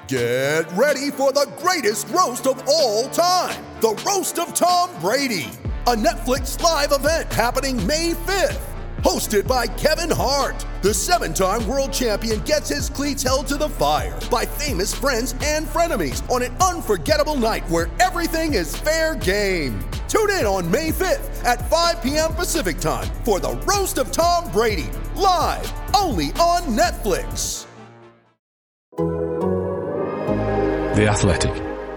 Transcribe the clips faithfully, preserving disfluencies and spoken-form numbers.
Get ready for the greatest roast of all time, the Roast of Tom Brady, a Netflix live event happening May fifth. Hosted by Kevin Hart, the seven-time world champion gets his cleats held to the fire by famous friends and frenemies on an unforgettable night where everything is fair game. Tune in on May fifth at five p.m. Pacific time for the Roast of Tom Brady, live only on Netflix. The Athletic.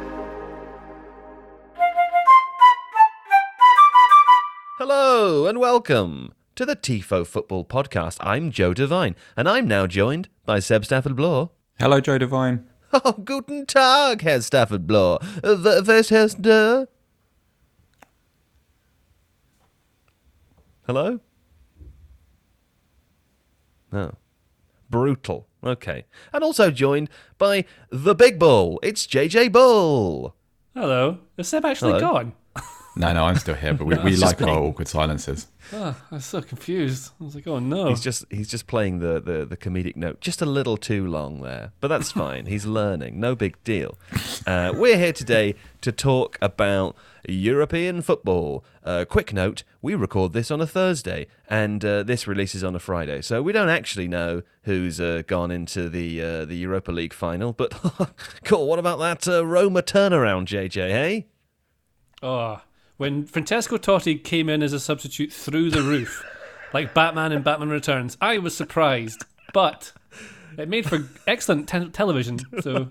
Hello and welcome to the Tifo Football Podcast. I'm Joe Devine, and I'm now joined by Seb Stafford-Bloor. Hello, Joe Devine. Oh, guten Tag, Herr Stafford-Bloor. Uh, was heißt du? Hello? No. Brutal. Okay. And also joined by the Big Bull. It's J J Bull. Hello. Is Seb actually Hello. gone? No, no, I'm still here, but we, we like our awkward silences. Oh, I was so confused. I was like, oh no. He's just he's just playing the, the, the comedic note just a little too long there. But that's fine. He's learning. No big deal. Uh, we're here today to talk about European football. Uh, quick note, we record this on a Thursday, and uh, this releases on a Friday. So we don't actually know who's uh, gone into the uh, the Europa League final. But, cool, what about that uh, Roma turnaround, J J, hey? Oh, when Francesco Totti came in as a substitute through the roof, like Batman in Batman Returns, I was surprised, but it made for excellent te- television. So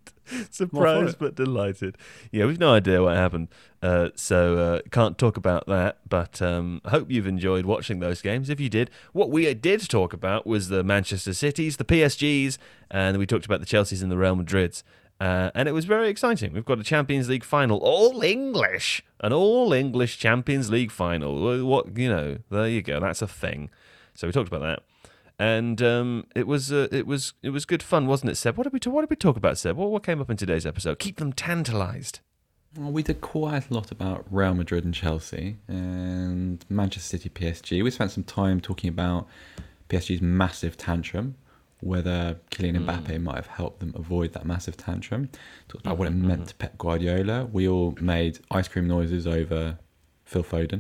surprised but delighted. Yeah, we've no idea what happened, uh, so uh, can't talk about that. But um, I hope you've enjoyed watching those games. If you did, what we did talk about was the Manchester Cities, the P S Gs, and we talked about the Chelseas and the Real Madrids. Uh, and it was very exciting. We've got a Champions League final, all English, an all English Champions League final. What you know, there you go. That's a thing. So we talked about that, and um, it was uh, it was it was good fun, wasn't it, Seb? What did we talk, what did we talk about, Seb? What what came up in today's episode? Keep them tantalised. Well, we did quite a lot about Real Madrid and Chelsea and Manchester City P S G. We spent some time talking about P S G's massive tantrum, whether Kylian Mbappe mm. might have helped them avoid that massive tantrum. Talked about what it meant mm. to Pep Guardiola. We all made ice cream noises over Phil Foden.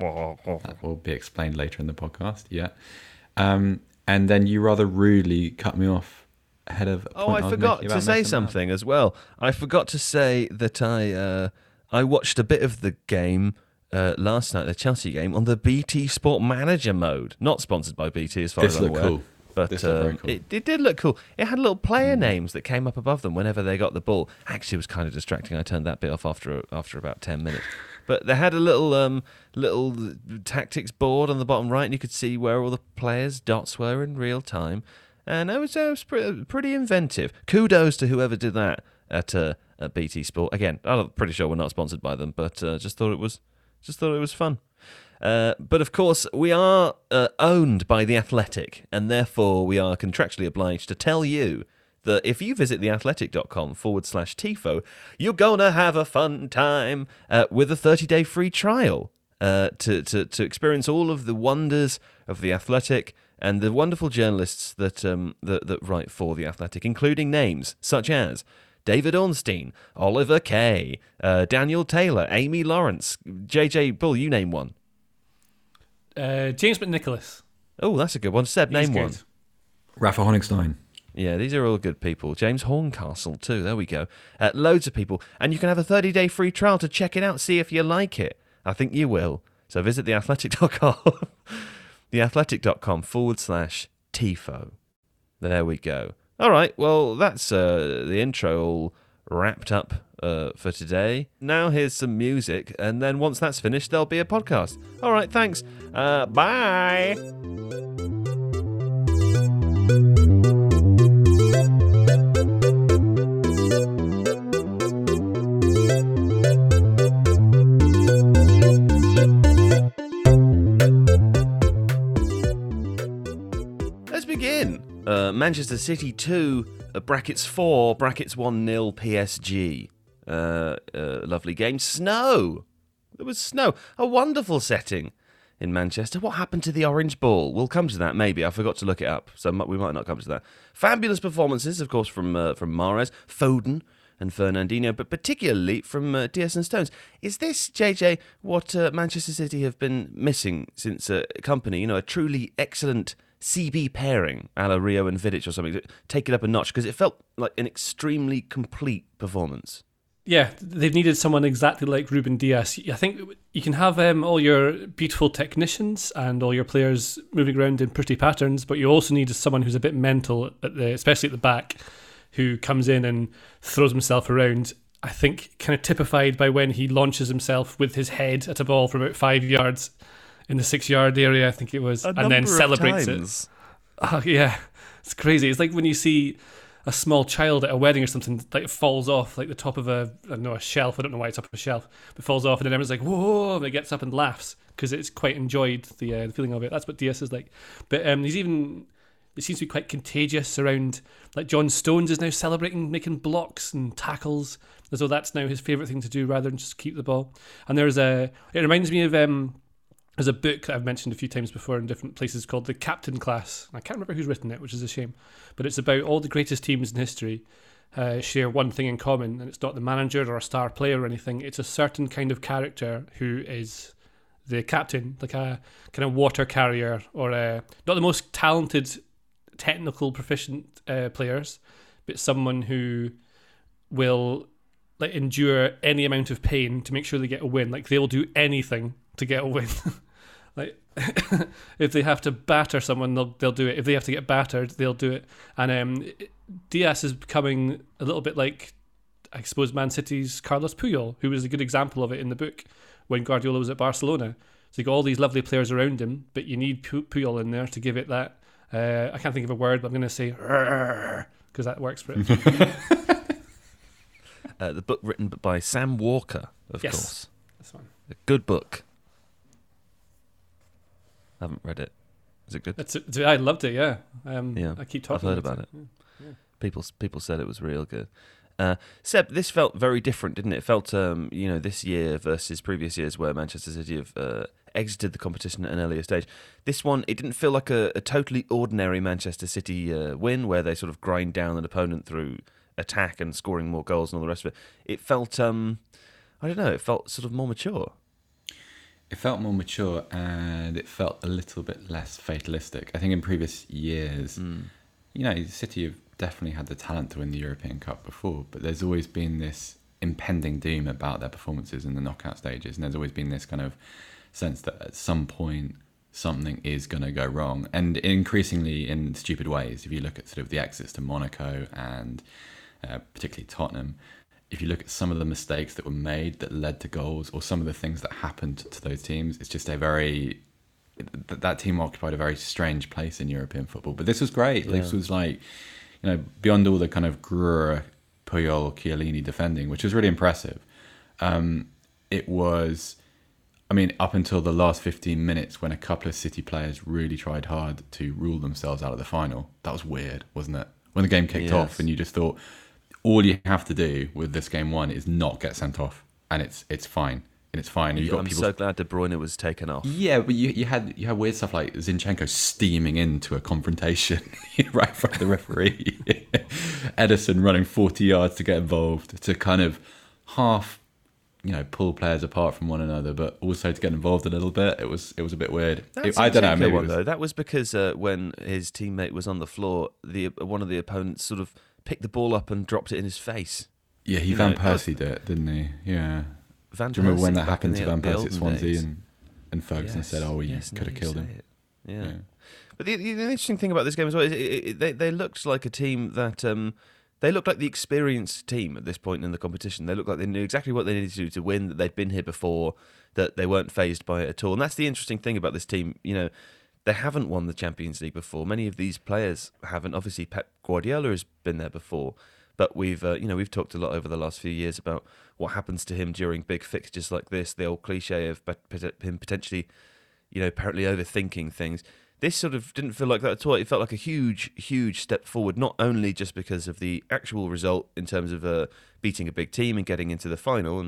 That will be explained later in the podcast, yeah. Um, and then you rather rudely cut me off ahead of a Oh, point I I forgot to say something as well. I forgot to say that I uh, I watched a bit of the game uh, last night, the Chelsea game, on the B T Sport Manager mode. Not sponsored by B T as far this as I'm looked aware. Cool. But um, cool. it, it did look cool. It had little player mm. names that came up above them whenever they got the ball. Actually, it was kind of distracting. I turned that bit off after after about ten minutes. But they had a little um, little tactics board on the bottom right, and you could see where all the players' dots were in real time. And it was, it was pretty, pretty inventive. Kudos to whoever did that at, uh, at B T Sport. Again, I'm pretty sure we're not sponsored by them, but uh, just thought it was just thought it was fun. Uh, but of course, we are uh, owned by The Athletic, and therefore we are contractually obliged to tell you that if you visit theathletic.com forward slash Tifo, you're going to have a fun time uh, with a thirty-day free trial uh, to, to, to experience all of the wonders of The Athletic and the wonderful journalists that, um, that, that write for The Athletic, including names such as David Ornstein, Oliver Kay, uh, Daniel Taylor, Amy Lawrence. J J Bull, you name one. Uh, James McNicholas. Oh, that's a good one. Seb, name one. Rafa Honigstein. Yeah, these are all good people. James Horncastle, too. There we go. Uh, loads of people. And you can have a thirty-day free trial to check it out, see if you like it. I think you will. So visit theathletic dot com. theathletic.com forward slash Tifo. There we go. All right, well, that's uh, the intro all wrapped up uh, for today. Now here's some music, and then once that's finished, there'll be a podcast. All right, thanks. Uh, bye. Let's begin. Uh, Manchester City two, uh, brackets four, brackets one nil P S G. Uh, uh, lovely game. Snow. There was snow. A wonderful setting in Manchester. What happened to the orange ball? We'll come to that, maybe. I forgot to look it up, so we might not come to that. Fabulous performances, of course, from uh, from Mahrez, Foden and Fernandinho, but particularly from uh, Diaz and Stones. Is this, J J, what uh, Manchester City have been missing since uh, Company? You know, a truly excellent C B pairing, a la Rio and Vidic or something, take it up a notch, because it felt like an extremely complete performance. Yeah, they've needed someone exactly like Ruben Diaz. I think you can have um, all your beautiful technicians and all your players moving around in pretty patterns, but you also need someone who's a bit mental, at the, especially at the back, who comes in and throws himself around. I think kind of typified by when he launches himself with his head at a ball from about five yards in the six-yard area, I think it was, a and then celebrates times. it. Oh, yeah, it's crazy. It's like when you see a small child at a wedding or something, like it falls off like the top of a I don't know a shelf. I don't know why it's up on a shelf, but falls off, and then everyone's like, "Whoa!" and it gets up and laughs because it's quite enjoyed the, uh, the feeling of it. That's what Diaz is like. But um, he's even it seems to be quite contagious around. Like John Stones is now celebrating, making blocks and tackles, as though that's now his favourite thing to do rather than just keep the ball. And there's a it reminds me of um. There's a book that I've mentioned a few times before in different places called The Captain Class. I can't remember who's written it, which is a shame. But it's about all the greatest teams in history uh, share one thing in common, and it's not the manager or a star player or anything. It's a certain kind of character who is the captain, like a kind of water carrier, or a, not the most talented, technical, proficient uh, players, but someone who will like endure any amount of pain to make sure they get a win. Like they'll do anything to get a win. Like if they have to batter someone, they'll they'll do it. If they have to get battered, they'll do it. And um, Diaz is becoming a little bit like, I suppose, Man City's Carlos Puyol, who was a good example of it in the book when Guardiola was at Barcelona. So you got all these lovely players around him, but you need Puyol in there to give it that. Uh, I can't think of a word, but I'm going to say because that works for it. uh, the book written by Sam Walker, of yes, course. This one. A good book. I haven't read it. Is it good? It's, it's, I loved it, yeah. Um, yeah, I keep talking I've heard about it. it. Yeah. Yeah. People people said it was real good. Uh, Seb, this felt very different, didn't it? It felt, um, you know, this year versus previous years where Manchester City have uh, exited the competition at an earlier stage. This one, it didn't feel like a, a totally ordinary Manchester City uh, win where they sort of grind down an opponent through attack and scoring more goals and all the rest of it. It felt, um, I don't know, it felt sort of more mature. It felt more mature and it felt a little bit less fatalistic. I think in previous years, mm. you know, City have definitely had the talent to win the European Cup before, but there's always been this impending doom about their performances in the knockout stages, and there's always been this kind of sense that at some point something is going to go wrong, and increasingly in stupid ways. If you look at sort of the exits to Monaco and uh, particularly Tottenham, if you look at some of the mistakes that were made that led to goals, or some of the things that happened to those teams, it's just a very... that team occupied a very strange place in European football. But this was great. Yeah. This was like, you know, beyond all the kind of Greur, Puyol, Chiellini defending, which was really impressive. Um, it was, I mean, up until the last fifteen minutes when a couple of City players really tried hard to rule themselves out of the final. That was weird, wasn't it? When the game kicked yes. off and you just thought, all you have to do with this game one is not get sent off, and it's it's fine. And it's fine. You've got I'm people... so glad De Bruyne was taken off. Yeah, but you, you had you had weird stuff like Zinchenko steaming into a confrontation right in front of the referee. Ederson running forty yards to get involved, to kind of half, you know, pull players apart from one another, but also to get involved a little bit. It was it was a bit weird. It, I don't know. Maybe one, it was... though. That was because uh, when his teammate was on the floor, the one of the opponents sort of picked the ball up and dropped it in his face. Yeah, he you Van know, Persied it, didn't he? Yeah. Van Do you remember when that Persie happened to the, Van Persie at Swansea days. and, and Ferguson yes, said, oh, well, you yes, could have killed him. Yeah. yeah. But the, the interesting thing about this game as well is it, it, they, they looked like a team that... Um, they looked like the experienced team at this point in the competition. They looked like they knew exactly what they needed to do to win, that they'd been here before, that they weren't fazed by it at all. And that's the interesting thing about this team. You know, they haven't won the Champions League before. Many of these players haven't. Obviously, Pep Guardiola has been there before. But we've, uh, you know, we've talked a lot over the last few years about what happens to him during big fixtures like this. The old cliche of him potentially, you know, apparently overthinking things. This sort of didn't feel like that at all. It felt like a huge, huge step forward, not only just because of the actual result in terms of uh, beating a big team and getting into the final and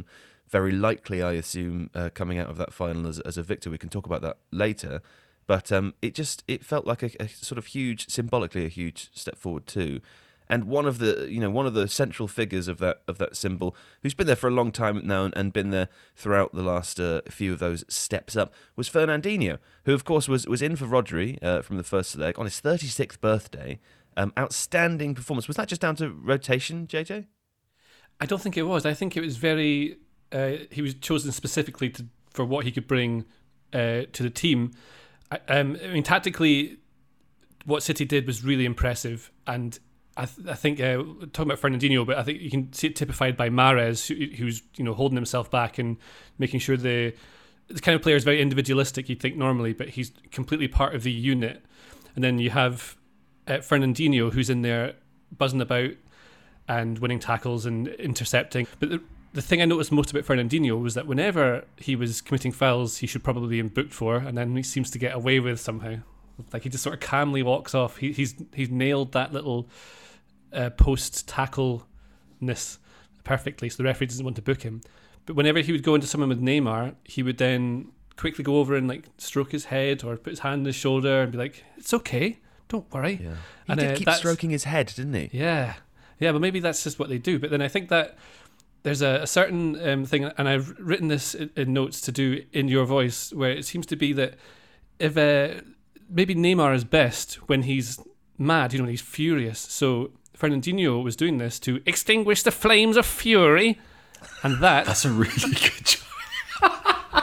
very likely, I assume, uh, coming out of that final as, as a victor. We can talk about that later. But um, it just it felt like a, a sort of huge, symbolically a huge step forward too. And one of the you know one of the central figures of that of that symbol, who's been there for a long time now and, and been there throughout the last uh, few of those steps up, was Fernandinho, who of course was was in for Rodri uh, from the first leg on his thirty-sixth birthday. Um, outstanding performance. Was that just down to rotation, J J? I don't think it was. I think it was very. Uh, he was chosen specifically to for what he could bring uh, to the team. I, um, I mean, tactically, what City did was really impressive, and I, th- I think uh, talking about Fernandinho, but I think you can see it typified by Mahrez, who, who's you know holding himself back and making sure the the kind of player is very individualistic. You'd think normally, but he's completely part of the unit. And then you have uh, Fernandinho, who's in there buzzing about and winning tackles and intercepting. But the, the thing I noticed most about Fernandinho was that whenever he was committing fouls he should probably be booked for, and then he seems to get away with somehow. Like he just sort of calmly walks off. He, he's he's nailed that little uh, post tackle-ness perfectly, so the referee doesn't want to book him. But whenever he would go into someone with Neymar, he would then quickly go over and like stroke his head or put his hand on his shoulder and be like, "It's okay, don't worry." Yeah. He and, did uh, keep that's- stroking his head, didn't he? Yeah, yeah, but maybe that's just what they do. But then I think that there's a, a certain um, thing, and I've written this in, in notes to do in your voice, where it seems to be that if uh, maybe Neymar is best when he's mad, you know, when he's furious. So Fernandinho was doing this to extinguish the flames of fury, and that That's a really good job.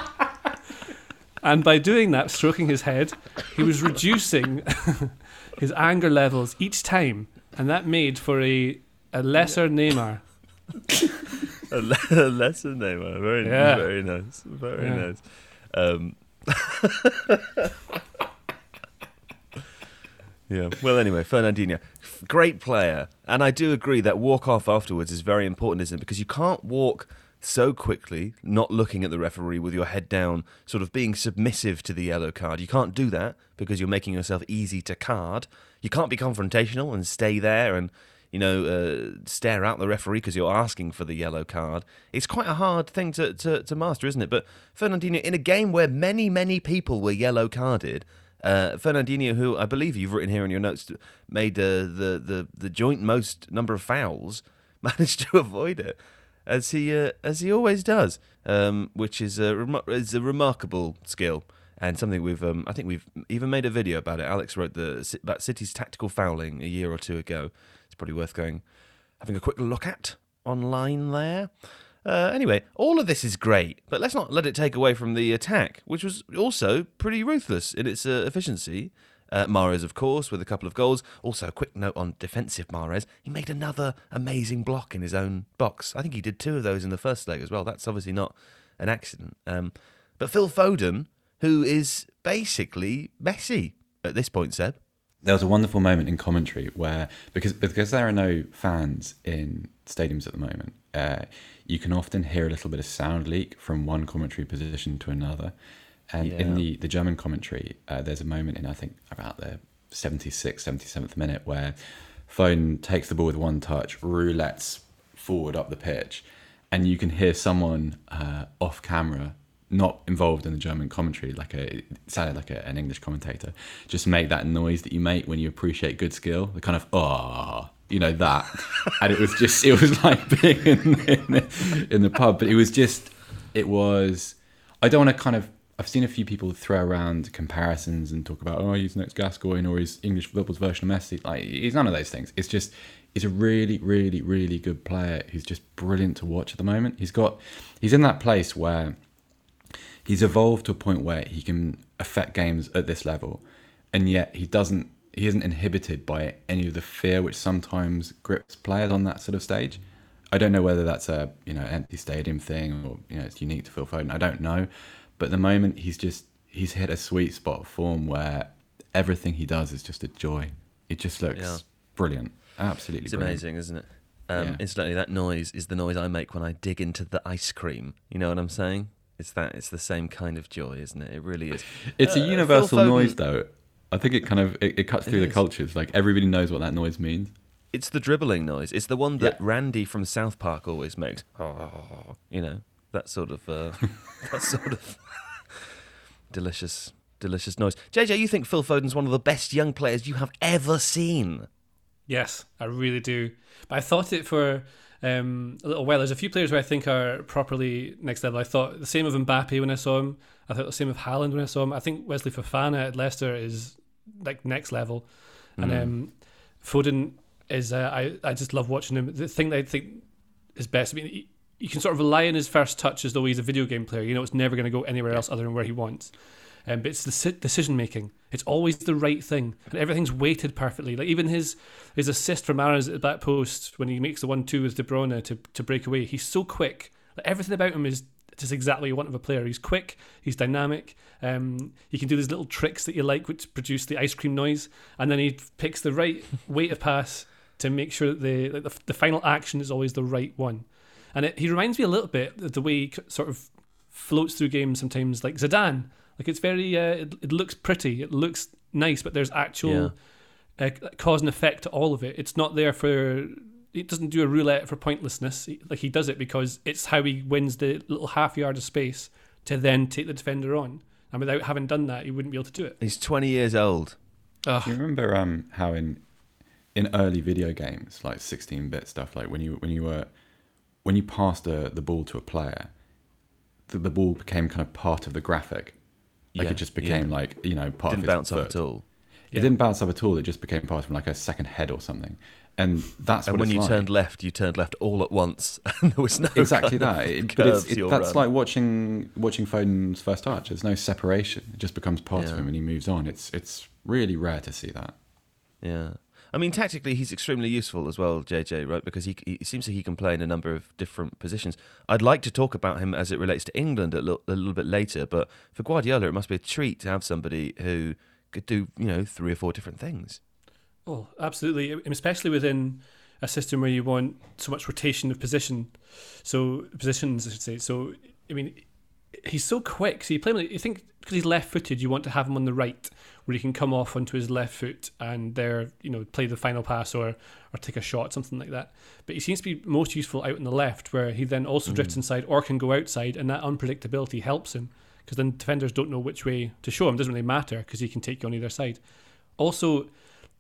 and by doing that, stroking his head, he was reducing his anger levels each time, and that made for a a lesser Neymar. A le- lesser Neymar. Very, Yeah. very nice. Very Yeah. nice. Um, yeah. Well, anyway, Fernandinho, f- great player, and I do agree that walk off afterwards is very important, isn't it? Because you can't walk so quickly, not looking at the referee with your head down, sort of being submissive to the yellow card. You can't do that because you're making yourself easy to card. You can't be confrontational and stay there and, you know, uh, stare out the referee because you're asking for the yellow card. It's quite a hard thing to, to, to master, isn't it? But Fernandinho, in a game where many, many people were yellow carded, uh, Fernandinho, who I believe you've written here in your notes, made uh, the, the, the joint most number of fouls, managed to avoid it, as he uh, as he always does, um, which is a, rem- is a remarkable skill. And something we've, um, I think we've even made a video about it. Alex wrote the about City's tactical fouling a year or two ago. It's probably worth going, having a quick look at online there. Uh, anyway, all of this is great, but let's not let it take away from the attack, which was also pretty ruthless in its uh, efficiency. Uh, Mahrez, of course, with a couple of goals. Also, a quick note on defensive Mahrez. He made another amazing block in his own box. I think he did two of those in the first leg as well. That's obviously not an accident. Um, but Phil Foden, who is basically Messi at this point, Seb. There was a wonderful moment in commentary where, because because there are no fans in stadiums at the moment, uh, you can often hear a little bit of sound leak from one commentary position to another. And Yeah. in the, the German commentary, uh, there's a moment in, I think, about the seventy-sixth, seventy-seventh minute where Foden takes the ball with one touch, roulettes forward up the pitch, and you can hear someone uh, off camera, not involved in the German commentary, like a, it sounded like a, an English commentator, just make that noise that you make when you appreciate good skill, the kind of, ah, you know, that. And it was just, it was like being in, in, the, in the pub, but it was just, it was, I don't want to kind of, I've seen a few people throw around comparisons and talk about, oh, he's next Gascoigne or he's English football's version of Messi. Like, he's none of those things. It's just, he's a really, really, really good player who's just brilliant to watch at the moment. He's got, he's in that place where he's evolved to a point where he can affect games at this level, and yet he doesn't, he isn't inhibited by any of the fear which sometimes grips players on that sort of stage. I don't know whether that's a, you know, empty stadium thing or, you know, it's unique to Phil Foden. I don't know. But at the moment, he's just, he's hit a sweet spot of form where everything he does is just a joy. It just looks Yeah. brilliant. Absolutely It's brilliant. amazing, isn't it? Um, Yeah. Incidentally, that noise is the noise I make when I dig into the ice cream. You know what I'm saying? It's that. It's the same kind of joy, isn't it? It really is. It's Uh, a universal Phil Foden- noise, though. I think it kind of, it, it cuts It through the is. cultures. Like, everybody knows what that noise means. It's the dribbling noise. It's the one that Yeah. Randy from South Park always makes. You know, That sort of, uh, that sort of delicious, delicious noise. J J, you think Phil Foden's one of the best young players you have ever seen? Yes, I really do. But I thought it for um, a little while. There's a few players who I think are properly next level. I thought the same of Mbappe when I saw him. I thought the same of Haaland when I saw him. I think Wesley Fofana at Leicester is like next level. Mm. And um, Foden is, uh, I, I just love watching him. The thing that I think is best, I mean, he, you can sort of rely on his first touch as though he's a video game player. You know, it's never going to go anywhere else other than where he wants. Um, but it's the decision making. It's always the right thing, and everything's weighted perfectly. Like even his his assist from Mahrez at the back post when he makes the one two with De Bruyne to to break away. He's so quick. Like everything about him is just exactly what you want of a player. He's quick. He's dynamic. Um, he can do these little tricks that you like, which produce the ice cream noise, and then he picks the right weight of pass to make sure that the like the, the final action is always the right one. And it, he reminds me a little bit of the way he sort of floats through games sometimes, like Zidane. Like it's very, uh, it, it looks pretty, it looks nice, but there's actual yeah. uh, cause and effect to all of it. It's not there for, it doesn't do a roulette for pointlessness. He, like he does it because it's how he wins the little half yard of space to then take the defender on. And without having done that, he wouldn't be able to do it. He's twenty years old. Ugh. Do you remember um, how in in early video games, like sixteen-bit stuff, like when you when you were when you passed the the ball to a player, the, the ball became kind of part of the graphic. Like yeah, it just became yeah. like, you know, part didn't of his bounce foot. up at all. It yeah. didn't bounce up at all. It just became part of like a second head or something. And that's and what when it's you like. turned left, you turned left all at once, and there was no exactly kind that. Of it, but it's, it, that's run. like watching watching Foden's first touch. There's no separation. It just becomes part yeah. of him, and he moves on. It's it's really rare to see that. Yeah. I mean, tactically, he's extremely useful as well, J J, right? Because he, he it seems that he can play in a number of different positions. I'd like to talk about him as it relates to England a little, a little bit later, but for Guardiola, it must be a treat to have somebody who could do, you know, three or four different things. Oh, absolutely, especially within a system where you want so much rotation of position, so positions, I should say. So, I mean, he's so quick. So you play him. You think because he's left-footed, you want to have him on the right, where he can come off onto his left foot and there, you know, play the final pass or or take a shot, something like that. But he seems to be most useful out on the left, where he then also mm. drifts inside or can go outside, and that unpredictability helps him because then defenders don't know which way to show him. It doesn't really matter because he can take you on either side. Also,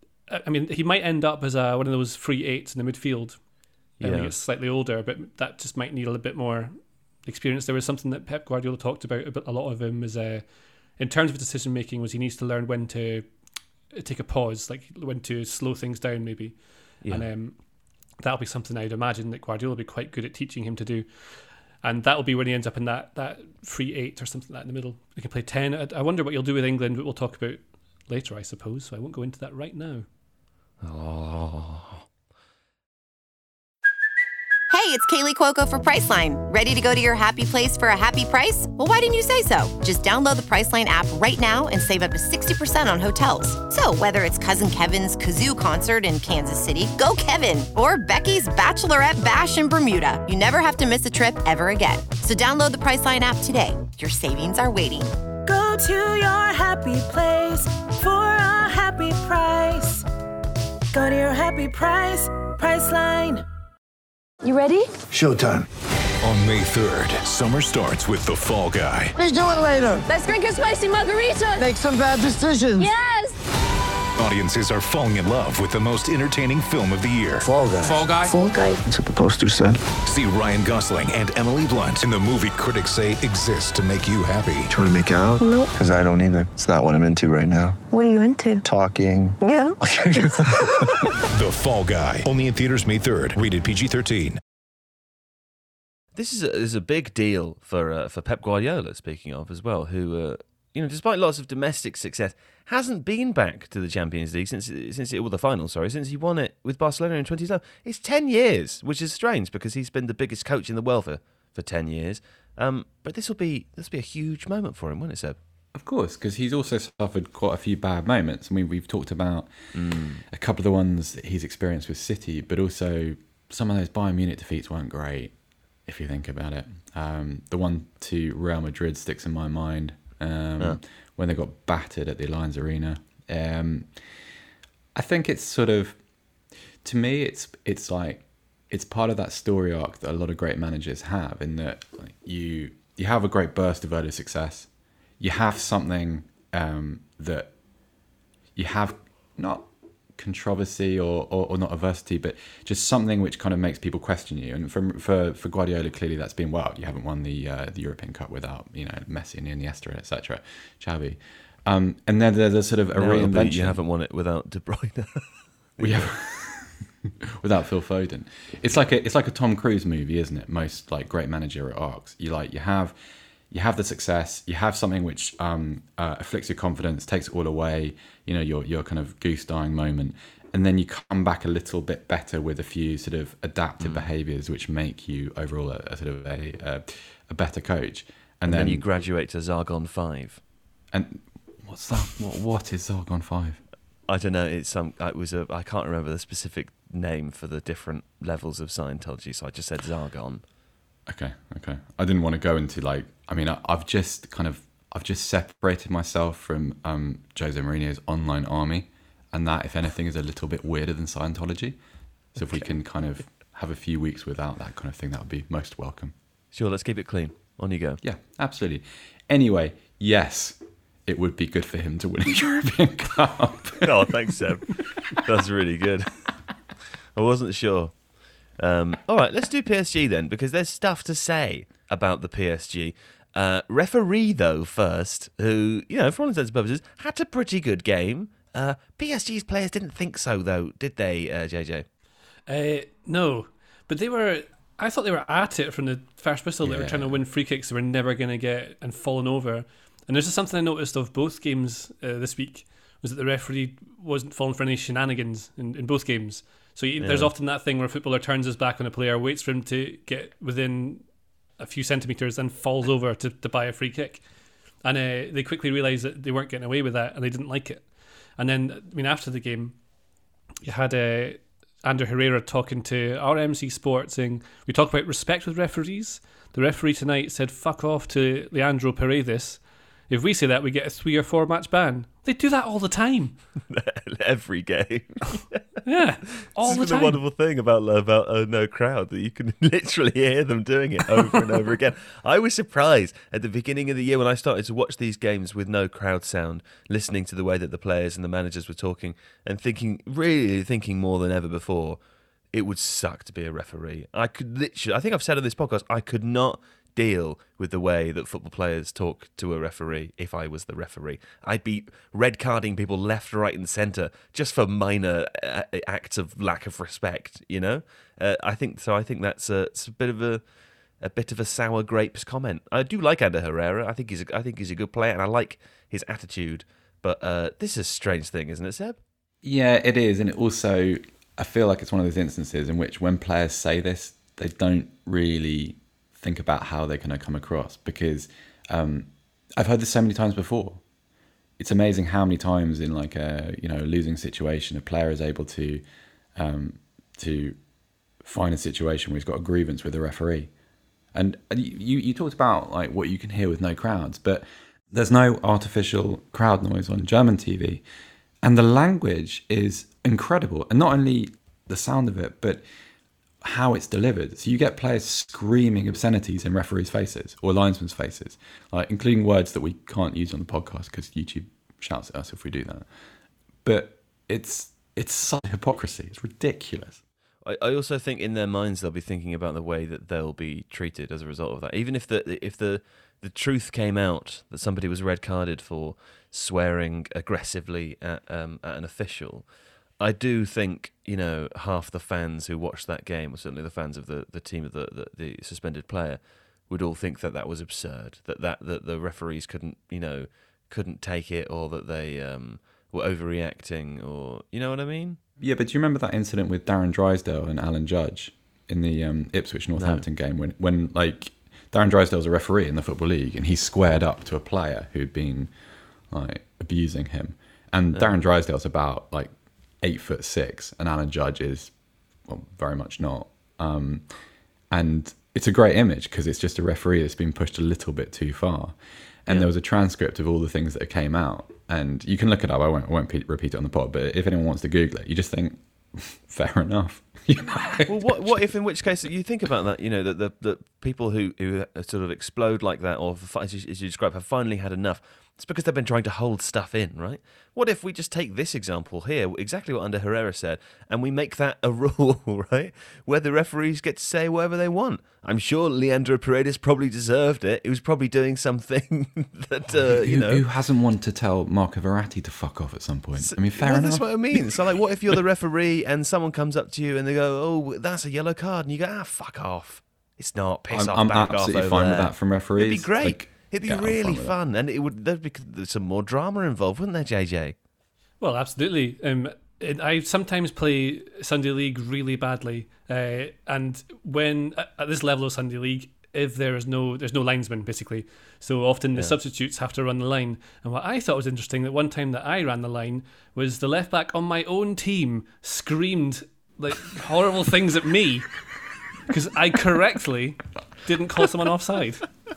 I mean, he might end up as a, one of those free eights in the midfield yeah. when he gets slightly older, but that just might need a little bit more experience. There was something that Pep Guardiola talked about, about a lot of him is uh, in terms of decision making was he needs to learn when to take a pause, like when to slow things down maybe. Yeah. And um, that'll be something I'd imagine that Guardiola will be quite good at teaching him to do. And that'll be when he ends up in that, that free eight or something like that in the middle. He can play ten. I, I wonder what he'll do with England, but we'll talk about later, I suppose. So I won't go into that right now. Oh. Hey, it's Kaylee Cuoco for Priceline. Ready to go to your happy place for a happy price? Well, why didn't you say so? Just download the Priceline app right now and save up to sixty percent on hotels. So whether it's Cousin Kevin's Kazoo Concert in Kansas City, go Kevin, or Becky's Bachelorette Bash in Bermuda, you never have to miss a trip ever again. So download the Priceline app today. Your savings are waiting. Go to your happy place for a happy price. Go to your happy price, Priceline. You ready? Showtime. On May third, summer starts with The Fall Guy. Let's do it later. Let's drink a spicy margarita. Make some bad decisions. Yes! Audiences are falling in love with the most entertaining film of the year. Fall Guy. Fall Guy? Fall Guy. That's what the poster said. See Ryan Gosling and Emily Blunt in the movie critics say exists to make you happy. Trying to make it out? Nope. Because I don't either. It's not what I'm into right now. What are you into? Talking. Yeah. The Fall Guy. Only in theaters May third. Rated P G thirteen. This is a, is a big deal for uh, for Pep Guardiola, speaking of, as well, who, uh, you know, despite lots of domestic success, hasn't been back to the Champions League since since it, well, the final, sorry, since he won it with Barcelona in twenty eleven. It's ten years, which is strange because he's been the biggest coach in the world for, for ten years. Um, but this will be this will be a huge moment for him, won't it, Seb? Of course, because he's also suffered quite a few bad moments. I mean, we've talked about mm. a couple of the ones that he's experienced with City, but also some of those Bayern Munich defeats weren't great, if you think about it. Um, the one to Real Madrid sticks in my mind um, yeah. when they got battered at the Allianz Arena. Um, I think it's sort of, to me, it's it's like it's part of that story arc that a lot of great managers have, in that like, you you have a great burst of early success. You have something um, that you have not controversy or, or, or not adversity, but just something which kind of makes people question you. And for for, for Guardiola, clearly that's been, well, you haven't won the uh, the European Cup without, you know, Messi and Iniesta, et cetera, Xavi. Um, and then there's a sort of a no, reinvention. You haven't won it without De Bruyne. we have without Phil Foden. It's like a it's like a Tom Cruise movie, isn't it? Most like great managerial arcs. You like you have you have the success, you have something which um, uh, afflicts your confidence, takes it all away. You know, your your kind of goose dying moment, and then you come back a little bit better with a few sort of adaptive mm. behaviours which make you overall a, a sort of a a, a better coach. And, and then, then you graduate to Zargon five. And what's that? What what is Zargon five? I don't know. It's some. It was a. I can't remember the specific name for the different levels of Scientology, so I just said Zargon. Okay, okay. I didn't want to go into like. I mean, I, I've just kind of. I've just separated myself from um, Jose Mourinho's online army, and that, if anything, is a little bit weirder than Scientology. So if we can kind of have a few weeks without that kind of thing, that would be most welcome. Sure, let's keep it clean. On you go. Yeah, absolutely. Anyway, yes, it would be good for him to win a European Cup. Oh, thanks, Seb. That's really good. I wasn't sure. Um, all right, let's do P S G then, because there's stuff to say about the P S G. Uh, referee, though, first, who, you know, for all intents and purposes, had a pretty good game. Uh, P S G's players didn't think so, though, did they, uh, J J? Uh, no, but they were... I thought they were at it from the first whistle. Yeah. They were trying to win free kicks they were never going to get and falling over. And there's just something I noticed of both games uh, this week, was that the referee wasn't falling for any shenanigans in, in both games. So you, yeah. there's often that thing where a footballer turns his back on a player, waits for him to get within a few centimetres and falls over to, to buy a free kick. And uh, they quickly realised that they weren't getting away with that and they didn't like it. And then, I mean, after the game, you had uh, Ander Herrera talking to R M C Sport saying, we talk about respect with referees. The referee tonight said fuck off to Leandro Paredes. If we say that, we get a three or four match ban. They do that all the time. Every game. Yeah, all this the is time. The wonderful thing about about uh, No Crowd, that you can literally hear them doing it over and over again. I was surprised at the beginning of the year when I started to watch these games with no crowd sound, listening to the way that the players and the managers were talking, and thinking, really thinking more than ever before, it would suck to be a referee. I could literally, I think I've said on this podcast, I could not deal with the way that football players talk to a referee if I was the referee. I'd be red carding people left, right and centre just for minor uh, acts of lack of respect, you know? Uh, I think so I think that's a, it's a bit of a a bit of a sour grapes comment. I do like Ander Herrera. I think he's a, I think he's a good player and I like his attitude, but uh, this is a strange thing, isn't it, Seb? Yeah, it is, and it also, I feel like it's one of those instances in which when players say this, they don't really think about how they're going to come across, because um, I've heard this so many times before. It's amazing how many times in like a you know losing situation, a player is able to um, to find a situation where he's got a grievance with a referee. And you you talked about like what you can hear with no crowds, but there's no artificial crowd noise on German T V, and the language is incredible, and not only the sound of it, but how it's delivered. So you get players screaming obscenities in referees' faces or linesmen's faces, like including words that we can't use on the podcast because YouTube shouts at us if we do that. But it's it's such hypocrisy. It's ridiculous. I, I also think in their minds they'll be thinking about the way that they'll be treated as a result of that. Even if the if the the truth came out that somebody was red carded for swearing aggressively at um, at an official, I do think, you know, half the fans who watched that game, or certainly the fans of the, the team of the, the, the suspended player, would all think that that was absurd, that, that that the referees couldn't, you know, couldn't take it, or that they um, were overreacting, or, you know what I mean? Yeah, but do you remember that incident with Darren Drysdale and Alan Judge in the um, Ipswich Northampton no. game when, when, like, Darren Drysdale's a referee in the Football League, and he squared up to a player who'd been, like, abusing him. And no. Darren Drysdale's about, like, eight foot six, and Alan Judge is, well, very much not. Um, and it's a great image because it's just a referee that's been pushed a little bit too far. And yeah. there was a transcript of all the things that came out, and you can look it up. I won't, I won't repeat it on the pod, but if anyone wants to Google it, you just think, fair enough. You know? Well, what what if in which case you think about that? You know, that the, the people who, who sort of explode like that, or as you, as you describe, have finally had enough. It's because they've been trying to hold stuff in, right? What if we just take this example here, exactly what Ander Herrera said, and we make that a rule, right? Where the referees get to say whatever they want. I'm sure Leandro Paredes probably deserved it. He was probably doing something that, uh, you who, know... Who hasn't wanted to tell Marco Verratti to fuck off at some point? So, I mean, fair well, enough. That's what I mean. So, like, what if you're the referee and someone comes up to you and they go, oh, that's a yellow card, and you go, ah, fuck off. It's not. Piss I'm, off, I'm back absolutely off over fine there. with that from referees. It'd be great. Like, It'd be yeah, I'm really fine with fun, and it would there'd be there's some more drama involved, wouldn't there, J J? Well, absolutely. Um, it, I sometimes play Sunday League really badly, uh, and when at this level of Sunday League, if there is no there's no linesman basically, so often the Yeah. substitutes have to run the line. And what I thought was interesting that one time that I ran the line was the left back on my own team screamed like horrible things at me because I correctly didn't call someone offside.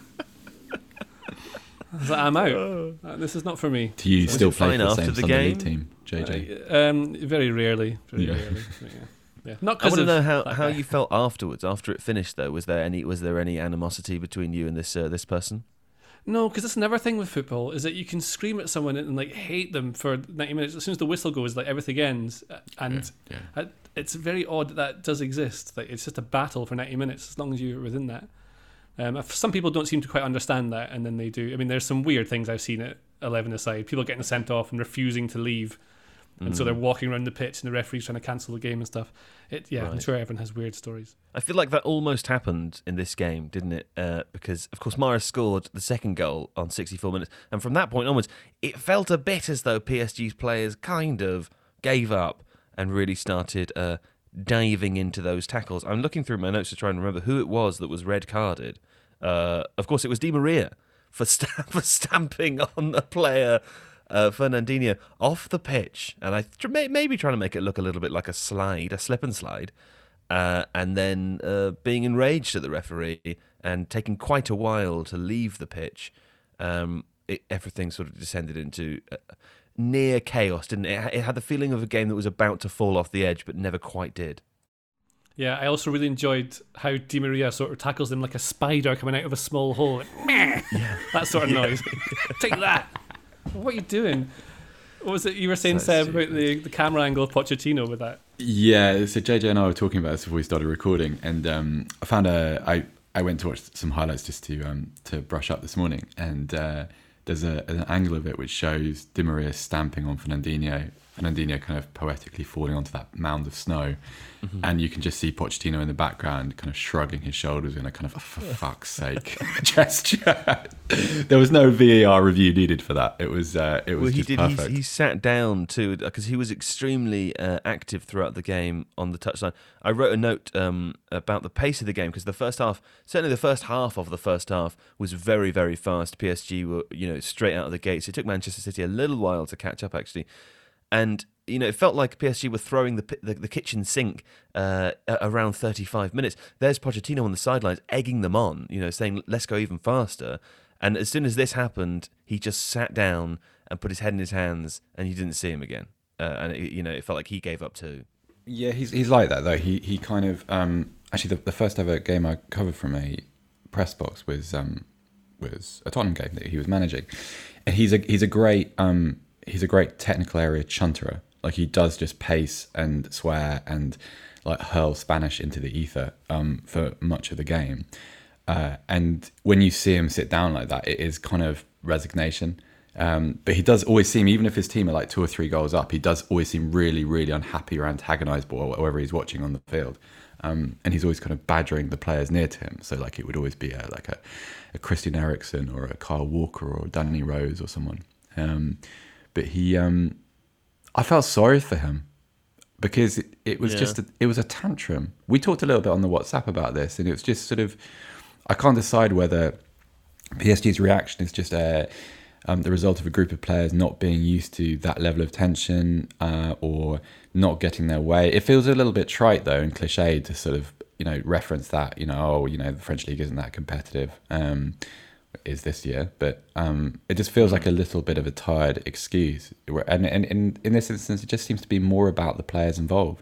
I was like, I'm out. Uh, this is not for me. Do you Was still it play fine for the after same the Sunday game? League team, J J? Uh, um, very rarely. Very Yeah. rarely. Yeah. Yeah. Not I because want to of know how, that how guy. you felt afterwards, after it finished. Though, was there any was there any animosity between you and this uh, this person? No, because that's another thing with football is that you can scream at someone and like hate them for ninety minutes. As soon as the whistle goes, like everything ends, and Yeah, uh, it's very odd that that does exist. Like it's just a battle for ninety minutes as long as you're within that. Um, if some people don't seem to quite understand that, and then they do. I mean, there's some weird things I've seen at eleven aside. People getting sent off and refusing to leave, and Mm. so they're walking around the pitch, and the referee's trying to cancel the game and stuff. It, yeah, I'm Right. sure everyone has weird stories. I feel like that almost happened in this game, didn't it? Uh, because of course Mahrez scored the second goal on sixty-four minutes, and from that point onwards, it felt a bit as though P S G's players kind of gave up and really started uh, diving into those tackles. I'm looking through my notes to try and remember who it was that was red carded. Uh, of course, it was Di Maria for sta- for stamping on the player uh, Fernandinho off the pitch, and I th- may- maybe trying to make it look a little bit like a slide, a slip and slide. Uh, and then uh, being enraged at the referee and taking quite a while to leave the pitch, um, it, everything sort of descended into uh, near chaos, didn't it? It had the feeling of a game that was about to fall off the edge, but never quite did. Yeah, I also really enjoyed how Di Maria sort of tackles them like a spider coming out of a small hole. Like, meh, that sort of noise. Take that. What are you doing? What was it you were saying, So Seb, stupid. about the, the camera angle of Pochettino with that? Yeah, so J J and I were talking about this before we started recording, and um, I found a I, I went to watch some highlights just to um, to brush up this morning, and uh, there's a, an angle of it which shows Di Maria stamping on Fernandinho, Fernandinho kind of poetically falling onto that mound of snow, mm-hmm. and you can just see Pochettino in the background kind of shrugging his shoulders in a kind of a for fuck's sake gesture. There was no V A R review needed for that. It was uh, it was Well, he just did. perfect. He, he sat down too because he was extremely uh, active throughout the game on the touchline. I wrote a note um, about the pace of the game because the first half, certainly the first half of the first half, was very, very fast. P S G were, you know, straight out of the gates. It took Manchester City a little while to catch up, actually, and you know, it felt like P S G were throwing the the, the kitchen sink uh, around thirty-five minutes. There's Pochettino on the sidelines egging them on, you know, saying let's go even faster. And as soon as this happened, he just sat down and put his head in his hands, and you didn't see him again. Uh, and it, you know, it felt like he gave up too. Yeah, he's he's like that though. He he kind of um, actually the, the first ever game I covered from a press box was um, was a Tottenham game that he was managing, and he's a he's a great um, he's a great technical area chunterer. Like he does just pace and swear and like hurl Spanish into the ether um, for much of the game. Uh, and when you see him sit down like that, it is kind of resignation. Um, but he does always seem, even if his team are like two or three goals up, he does always seem really, really unhappy or antagonised by whoever he's watching on the field. Um, and he's always kind of badgering the players near to him. So like it would always be a, like a, a Christian Eriksen or a Kyle Walker or Danny Rose or someone. Um, but he, um, I felt sorry for him because it, it was Yeah. just, a, it was a tantrum. We talked a little bit on the WhatsApp about this, and it was just sort of, I can't decide whether P S G's reaction is just a, um, the result of a group of players not being used to that level of tension uh, or not getting their way. It feels a little bit trite though and cliched to sort of, you know, reference that, you know, oh, you know, the French league isn't that competitive, um, is this year, but um, it just feels like a little bit of a tired excuse. And, and, and in this instance, it just seems to be more about the players involved.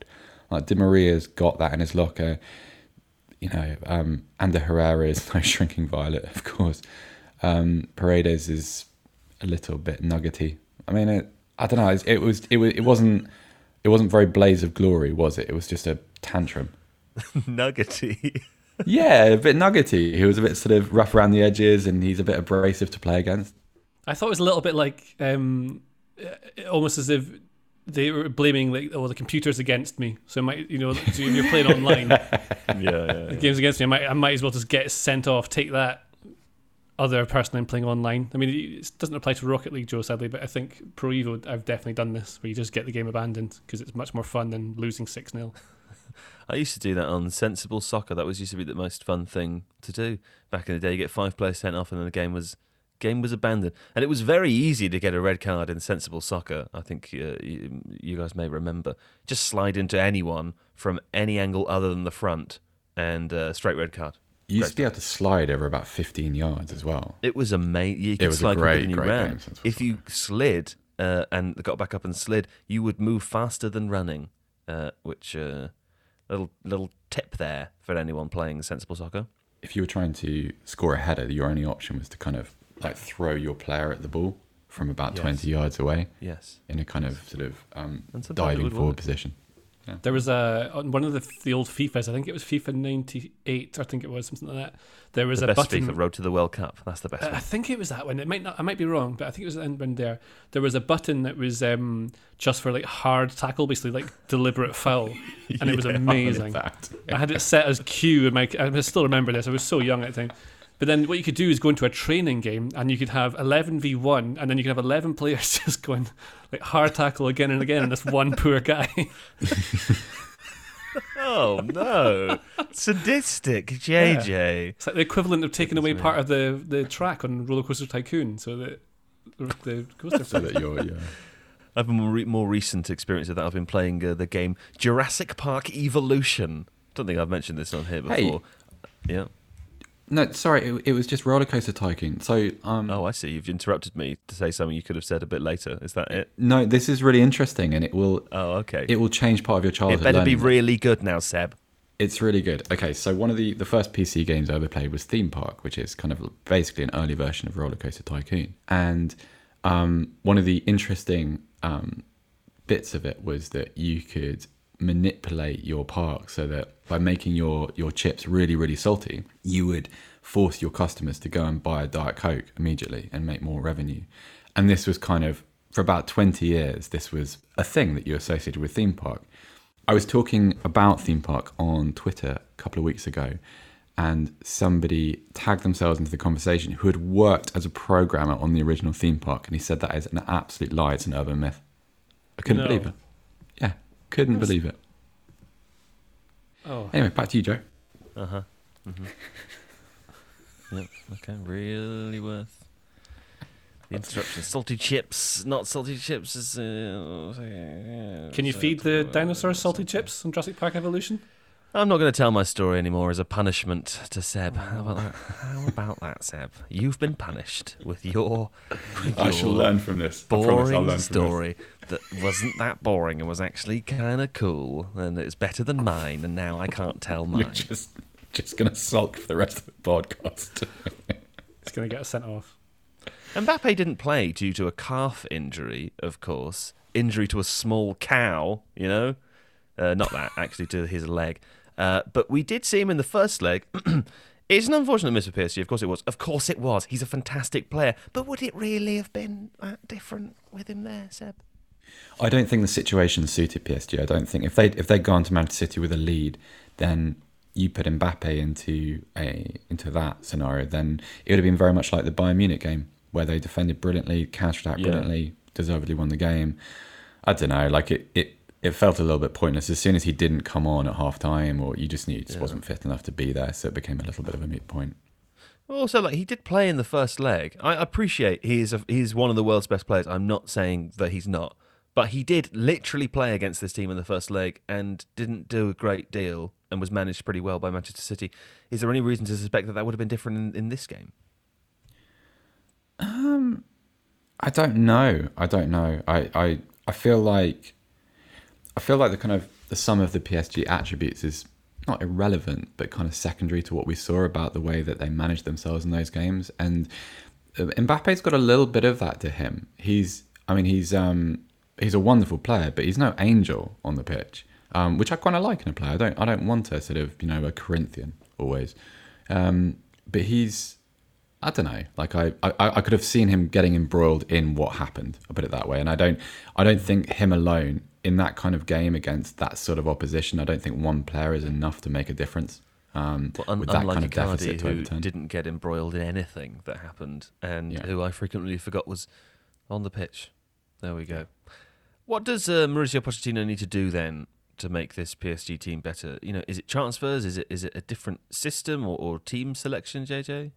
Like Di Maria's got that in his locker. You know, um, Ander Herrera is no shrinking violet, of course. Um, Paredes is a little bit nuggety. I mean, it, I don't know. It, it was it was it wasn't it wasn't very blaze of glory, was it? It was just a tantrum. Nuggety. Yeah, a bit nuggety. He was a bit sort of rough around the edges, and he's a bit abrasive to play against. I thought it was a little bit like um, almost as if they were blaming like, oh, the computer's against me. So it might, you know, so if you're playing online, yeah, yeah, the yeah. game's against me. I might, I might as well just get sent off. Take that, other person I'm playing online. I mean, it doesn't apply to Rocket League, Joe, sadly, but I think Pro Evo, I've definitely done this, where you just get the game abandoned because it's much more fun than losing six nil. I used to do that on Sensible Soccer. That was used to be the most fun thing to do back in the day. You get five players sent off, and then the game was game was abandoned. And it was very easy to get a red card in Sensible Soccer. I think uh, you, you guys may remember. Just slide into anyone from any angle other than the front, and uh, straight red card. You used to be able to slide over about fifteen yards as well. It was amazing. You could It was a slide great, quicker than you great ran. game, Sensible If you slid uh, and got back up and slid, you would move faster than running, uh, which... Uh, Little little tip there for anyone playing Sensible Soccer. If you were trying to score a header, your only option was to kind of like throw your player at the ball from about Yes. twenty yards away. Yes. In a kind of sort of um, And sometimes it diving would forward work. position. Yeah. There was a on one of the the old FIFAs. I think it was FIFA ninety-eight. I think it was something like that. There was The a best button. FIFA Road to the World Cup. That's the best I one. think it was that one. It might not. I might be wrong, but I think it was when there. There was a button that was um, just for like hard tackle, basically like deliberate foul, and it was Yeah, amazing. in fact. I had it set as Q, and my I still remember this. I was so young at the time. But then what you could do is go into a training game, and you could have eleven v one, and then you could have eleven players just going like hard tackle again and again, and this one poor guy. Oh no! Sadistic J J. It's like the equivalent of taking away part of the, the track on Roller Coaster Tycoon, so that the coaster. So that you're, yeah. I have a more, re- more recent experience of that. I've been playing uh, the game Jurassic Park Evolution. Don't think I've mentioned this on here before. Hey. Yeah. No, sorry, it, it was just Roller Coaster Tycoon. So, um, Oh, I see. You've interrupted me to say something you could have said a bit later. Is that it? no, this is really interesting, and it will Oh, okay. it will change part of your childhood. It better be learning. really good now, Seb. It's really good. Okay, so one of the, the first P C games I ever played was Theme Park, which is kind of basically an early version of Roller Coaster Tycoon. And um, one of the interesting um, bits of it was that you could manipulate your park so that by making your, your chips really, really salty, you would force your customers to go and buy a Diet Coke immediately and make more revenue. And this was kind of, for about twenty years, this was a thing that you associated with Theme Park. I was talking about Theme Park on Twitter a couple of weeks ago, and somebody tagged themselves into the conversation who had worked as a programmer on the original Theme Park, and he said that is an absolute lie. It's an urban myth. I couldn't No. believe it. Yeah, couldn't That's- believe it. Oh, Anyway, back to you, Joe. Uh huh. Mm-hmm. Yep. Okay. Really worth the interruption. Salty chips, not salty chips. Is, uh, can you feed the dinosaurs salty chips on Jurassic Park Evolution? I'm not going to tell my story anymore as a punishment to Seb. How about that? How about that, Seb? You've been punished with your, I shall your learn from this. I promise I'll boring learn from this. story that wasn't that boring and was actually kind of cool, and it's better than mine. And now I can't tell You're mine. just, just going to sulk for the rest of the podcast. It's going to get us sent off. Mbappe didn't play due to a calf injury, of course. Injury to a small cow, you know? Uh, not that, actually, to his leg. Uh, but we did see him in the first leg. It's an unfortunate miss for P S G, of course it was. Of course it was. He's a fantastic player. But would it really have been that different with him there, Seb? I don't think the situation suited P S G. I don't think if they if they'd gone to Manchester City with a lead, then you put Mbappe into a into that scenario, then it would have been very much like the Bayern Munich game, where they defended brilliantly, counter-attacked Yeah. brilliantly, deservedly won the game. I don't know, like it, it, it felt a little bit pointless as soon as he didn't come on at half time, or you just knew he just Yeah. wasn't fit enough to be there, so it became a little bit of a moot point. Also, like, he did play in the first leg. I appreciate he's a, he's one of the world's best players. I'm not saying that he's not. But he did literally play against this team in the first leg and didn't do a great deal and was managed pretty well by Manchester City. Is there any reason to suspect that that would have been different in, in this game? Um, I don't know. I don't know. I, I, I feel like I feel like the kind of the sum of the P S G attributes is not irrelevant, but kind of secondary to what we saw about the way that they managed themselves in those games. And Mbappe's got a little bit of that to him. He's, I mean, he's um, he's a wonderful player, but he's no angel on the pitch, um, which I kind of like in a player. I don't, I don't want a sort of, you know, a Corinthian always. Um, but he's, I don't know, like I, I, I could have seen him getting embroiled in what happened. I'll put it that way. And I don't, I don't think him alone in that kind of game against that sort of opposition, I don't think one player is enough to make a difference. Um, well, un- with that unlike kind of deficit Icardi, to who overturn. didn't get embroiled in anything that happened, and Yeah. who I frequently forgot was on the pitch. There we go. What does uh, Mauricio Pochettino need to do then to make this P S G team better? You know, is it transfers? Is it is it a different system or, or team selection, J J?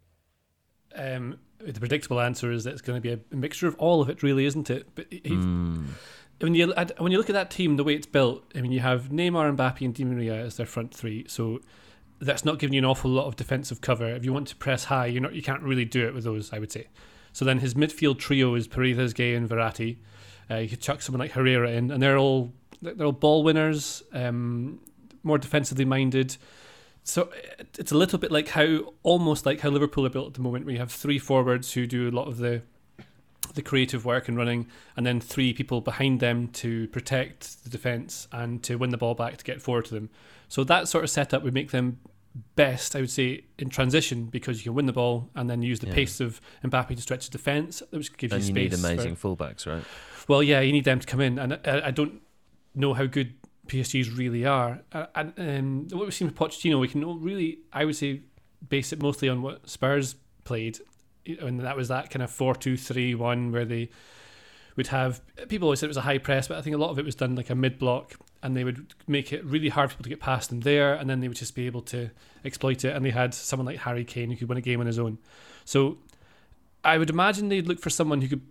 Um, the predictable answer is that it's going to be a mixture of all of it, really, isn't it? But he, Mm. when you when you look at that team, the way it's built, I mean, you have Neymar, Mbappe, and Di Maria as their front three. So that's not giving you an awful lot of defensive cover. If you want to press high, you're not you can't really do it with those, I would say. So then his midfield trio is Paredes, Gay, and Verratti. Uh, you could chuck someone like Herrera in, and they're all they're all ball winners, um, more defensively minded. So it's a little bit like how, almost like how Liverpool are built at the moment. We have three forwards who do a lot of the the creative work and running, and then three people behind them to protect the defence and to win the ball back to get forward to them. So that sort of setup would make them best, I would say, in transition, because you can win the ball and then use the Yeah. pace of Mbappe to stretch the defence, which gives And you you space. need amazing for, fullbacks, right? well, yeah, you need them to come in, and I, I don't know how good P S Gs really are. Uh, and um, what we've seen with Pochettino, we can really, I would say, base it mostly on what Spurs played, and that was that kind of four two three one where they would have, people always said it was a high press, but I think a lot of it was done like a mid-block, and they would make it really hard for people to get past them there, and then they would just be able to exploit it, and they had someone like Harry Kane who could win a game on his own. So I would imagine they'd look for someone who could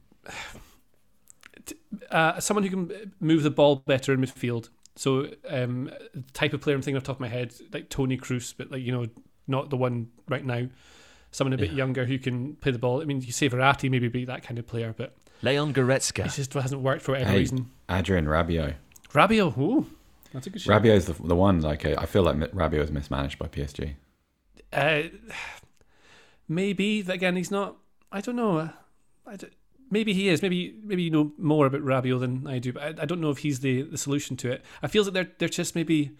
uh, someone who can move the ball better in midfield. So um, the type of player I'm thinking off the top of my head, like Toni Kroos, but like, you know, not the one right now. Someone a bit Yeah. younger who can play the ball. I mean, you say Verratti maybe be that kind of player, but Leon Goretzka. it just hasn't worked for whatever Hey, reason. Adrian Rabiot. Rabiot, ooh, that's a good shot. Rabiot's the, the one. Like I feel like Rabiot is mismanaged by P S G. Uh, maybe again, he's not. I don't know. I don't, maybe he is. Maybe maybe you know more about Rabiot than I do. But I, I don't know if he's the, the solution to it. I feel that they're they're just maybe.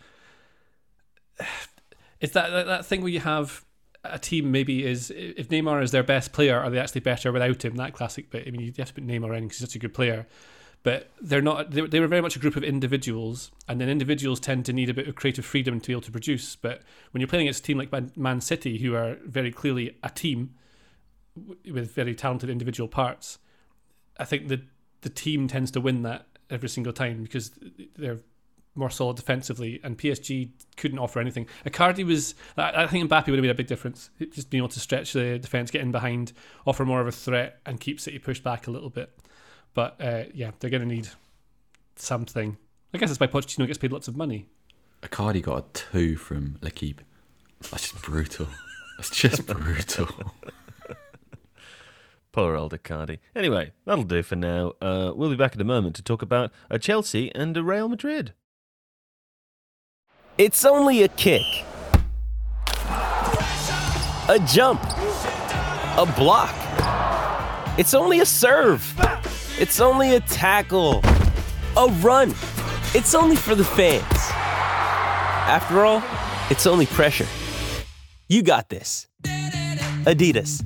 It's that, that that thing where you have a team maybe is, if Neymar is their best player, are they actually better without him? That classic bit. I mean, you have to put Neymar in because he's such a good player. But they're not. They, they were very much a group of individuals, and then individuals tend to need a bit of creative freedom to be able to produce. But when you're playing against a team like Man, Man City, who are very clearly a team w- with very talented individual parts, I think the the team tends to win that every single time because they're more solid defensively, and P S G couldn't offer anything. Icardi was, I I think Mbappe would have made a big difference. Just being able to stretch the defence, get in behind, offer more of a threat, and keep City pushed back a little bit. But uh, yeah, they're going to need something. I guess that's why Pochettino gets paid lots of money. Icardi got a two from L'Equipe. That's just brutal. That's just brutal. Poor old Icardi. Anyway, that'll do for now. Uh, we'll be back in a moment to talk about a Chelsea and a Real Madrid. It's only a kick, a jump, a block. It's only a serve. It's only a tackle, a run. It's only for the fans. After all, it's only pressure. You got this. Adidas.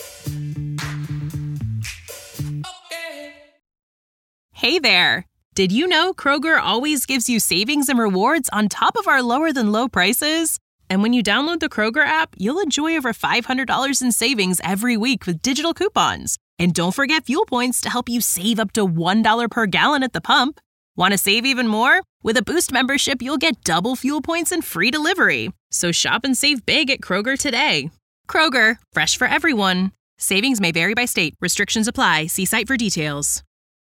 Hey there. Did you know Kroger always gives you savings and rewards on top of our lower than low prices? And when you download the Kroger app, you'll enjoy over five hundred dollars in savings every week with digital coupons. And don't forget fuel points to help you save up to one dollar per gallon at the pump. Want to save even more? With a Boost membership, you'll get double fuel points and free delivery. So shop and save big at Kroger today. Kroger, fresh for everyone. Savings may vary by state. Restrictions apply. See site for details.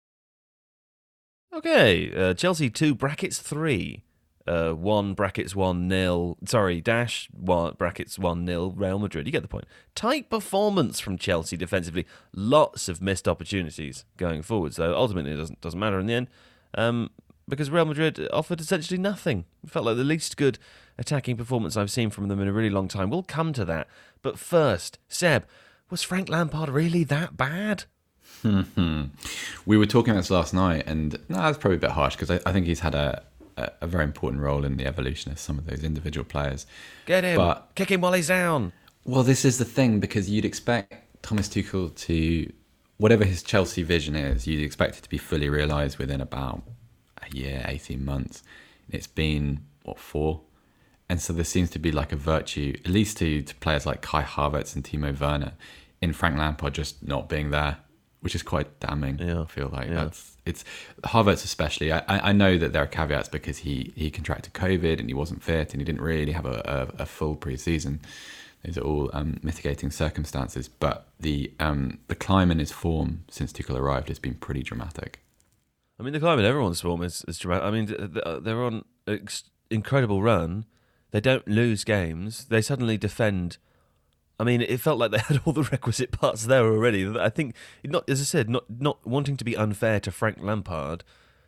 Okay, uh, Chelsea two brackets three, uh, one brackets one nil. Sorry, dash one brackets one nil. Real Madrid. You get the point. Tight performance from Chelsea defensively. Lots of missed opportunities going forward. So ultimately, it doesn't doesn't matter in the end. Um, because Real Madrid offered essentially nothing. It felt like the least good attacking performance I've seen from them in a really long time. We'll come to that. But first, Seb, was Frank Lampard really that bad? We were talking about this last night, and no, that's probably a bit harsh because I, I think he's had a, a, a very important role in the evolution of some of those individual players. Get him! But, kick him while he's down! Well, this is the thing, because you'd expect Thomas Tuchel to, whatever his Chelsea vision is, you'd expect it to be fully realised within about a year, eighteen months. It's been, what, four? And so there seems to be like a virtue, at least to, to players like Kai Havertz and Timo Werner, in Frank Lampard just not being there, which is quite damning. Yeah. I feel like yeah. that's it's Havertz especially. I, I know that there are caveats because he, he contracted COVID and he wasn't fit and he didn't really have a, a, a full pre-season. These are all um, mitigating circumstances, but the um, the climb in his form since Tuchel arrived has been pretty dramatic. I mean, the climb in everyone's form is, is dramatic. I mean, they're on an incredible run. They don't lose games. They suddenly defend. I mean, it felt like they had all the requisite parts there already. I think, not as I said, not not wanting to be unfair to Frank Lampard,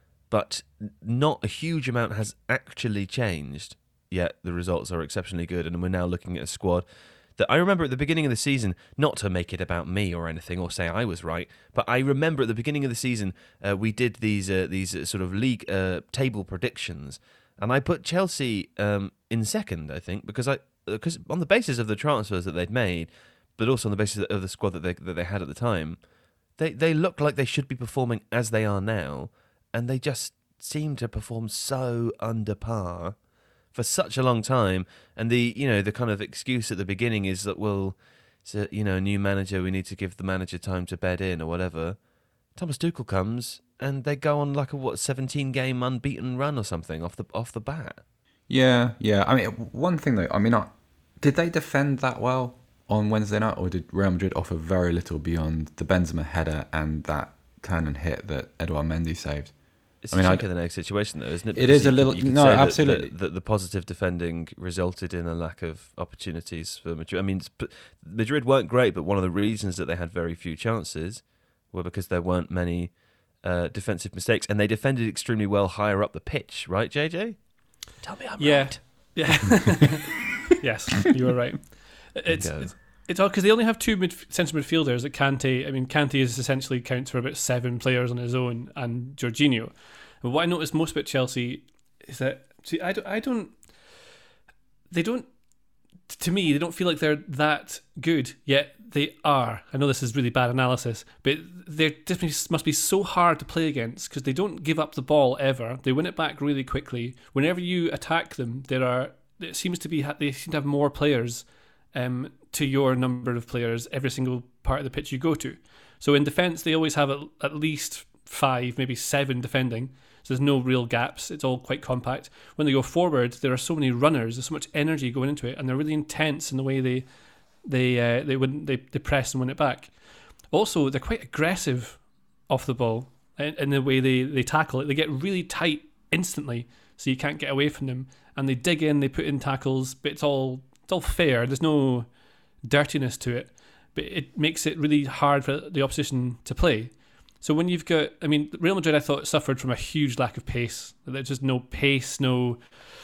but not a huge amount has actually changed. Yet the results are exceptionally good, and we're now looking at a squad that I remember at the beginning of the season, not to make it about me or anything or say I was right, but I remember at the beginning of the season uh, we did these uh, these uh, sort of league uh, table predictions, and I put Chelsea um, in second, I think, because I because on the basis of the transfers that they'd made, but also on the basis of the squad that they that they had at the time, they they look like they should be performing as they are now, and they just seem to perform so under par for such a long time. And the you know the kind of excuse at the beginning is that, well, it's a you know a new manager, we need to give the manager time to bed in or whatever. Thomas Tuchel comes and they go on like a what seventeen game unbeaten run or something off the off the bat. Yeah, yeah. I mean, one thing though, I mean, I, did they defend that well on Wednesday night, or did Real Madrid offer very little beyond the Benzema header and that turn and hit that Edouard Mendy saved? It's I mean, a chicken and egg situation, though, isn't it? It is a little. You could No, say that- absolutely. That, that the positive defending resulted in a lack of opportunities for Madrid. I mean, it's- Madrid weren't great, but one of the reasons that they had very few chances were because there weren't many uh, defensive mistakes, and they defended extremely well higher up the pitch, right, J J? Tell me I'm yeah. right. Yeah. Yes, you were right. It's it's, it's all because they only have two mid, central midfielders. At Kante, I mean, Kante is essentially counts for about seven players on his own, and Jorginho. But what I noticed most about Chelsea is that see, I don't, I don't, they don't. To me, they don't feel like they're that good, yet they are. I know this is really bad analysis, but they definitely must be so hard to play against because they don't give up the ball ever. They win it back really quickly. Whenever you attack them, there are it seems to be they seem to have more players um, to your number of players every single part of the pitch you go to. So in defence, they always have at, at least five, maybe seven defending. So there's no real gaps. It's all quite compact. When they go forward, there are so many runners. There's so much energy going into it, and they're really intense in the way they they uh, they win they, they press and win it back. Also, they're quite aggressive off the ball in, in the way they, they tackle it. They get really tight instantly, so you can't get away from them. And they dig in, they put in tackles, but it's all it's all fair. There's no dirtiness to it, but it makes it really hard for the opposition to play. So when you've got, I mean, Real Madrid, I thought suffered from a huge lack of pace. There's just no pace, no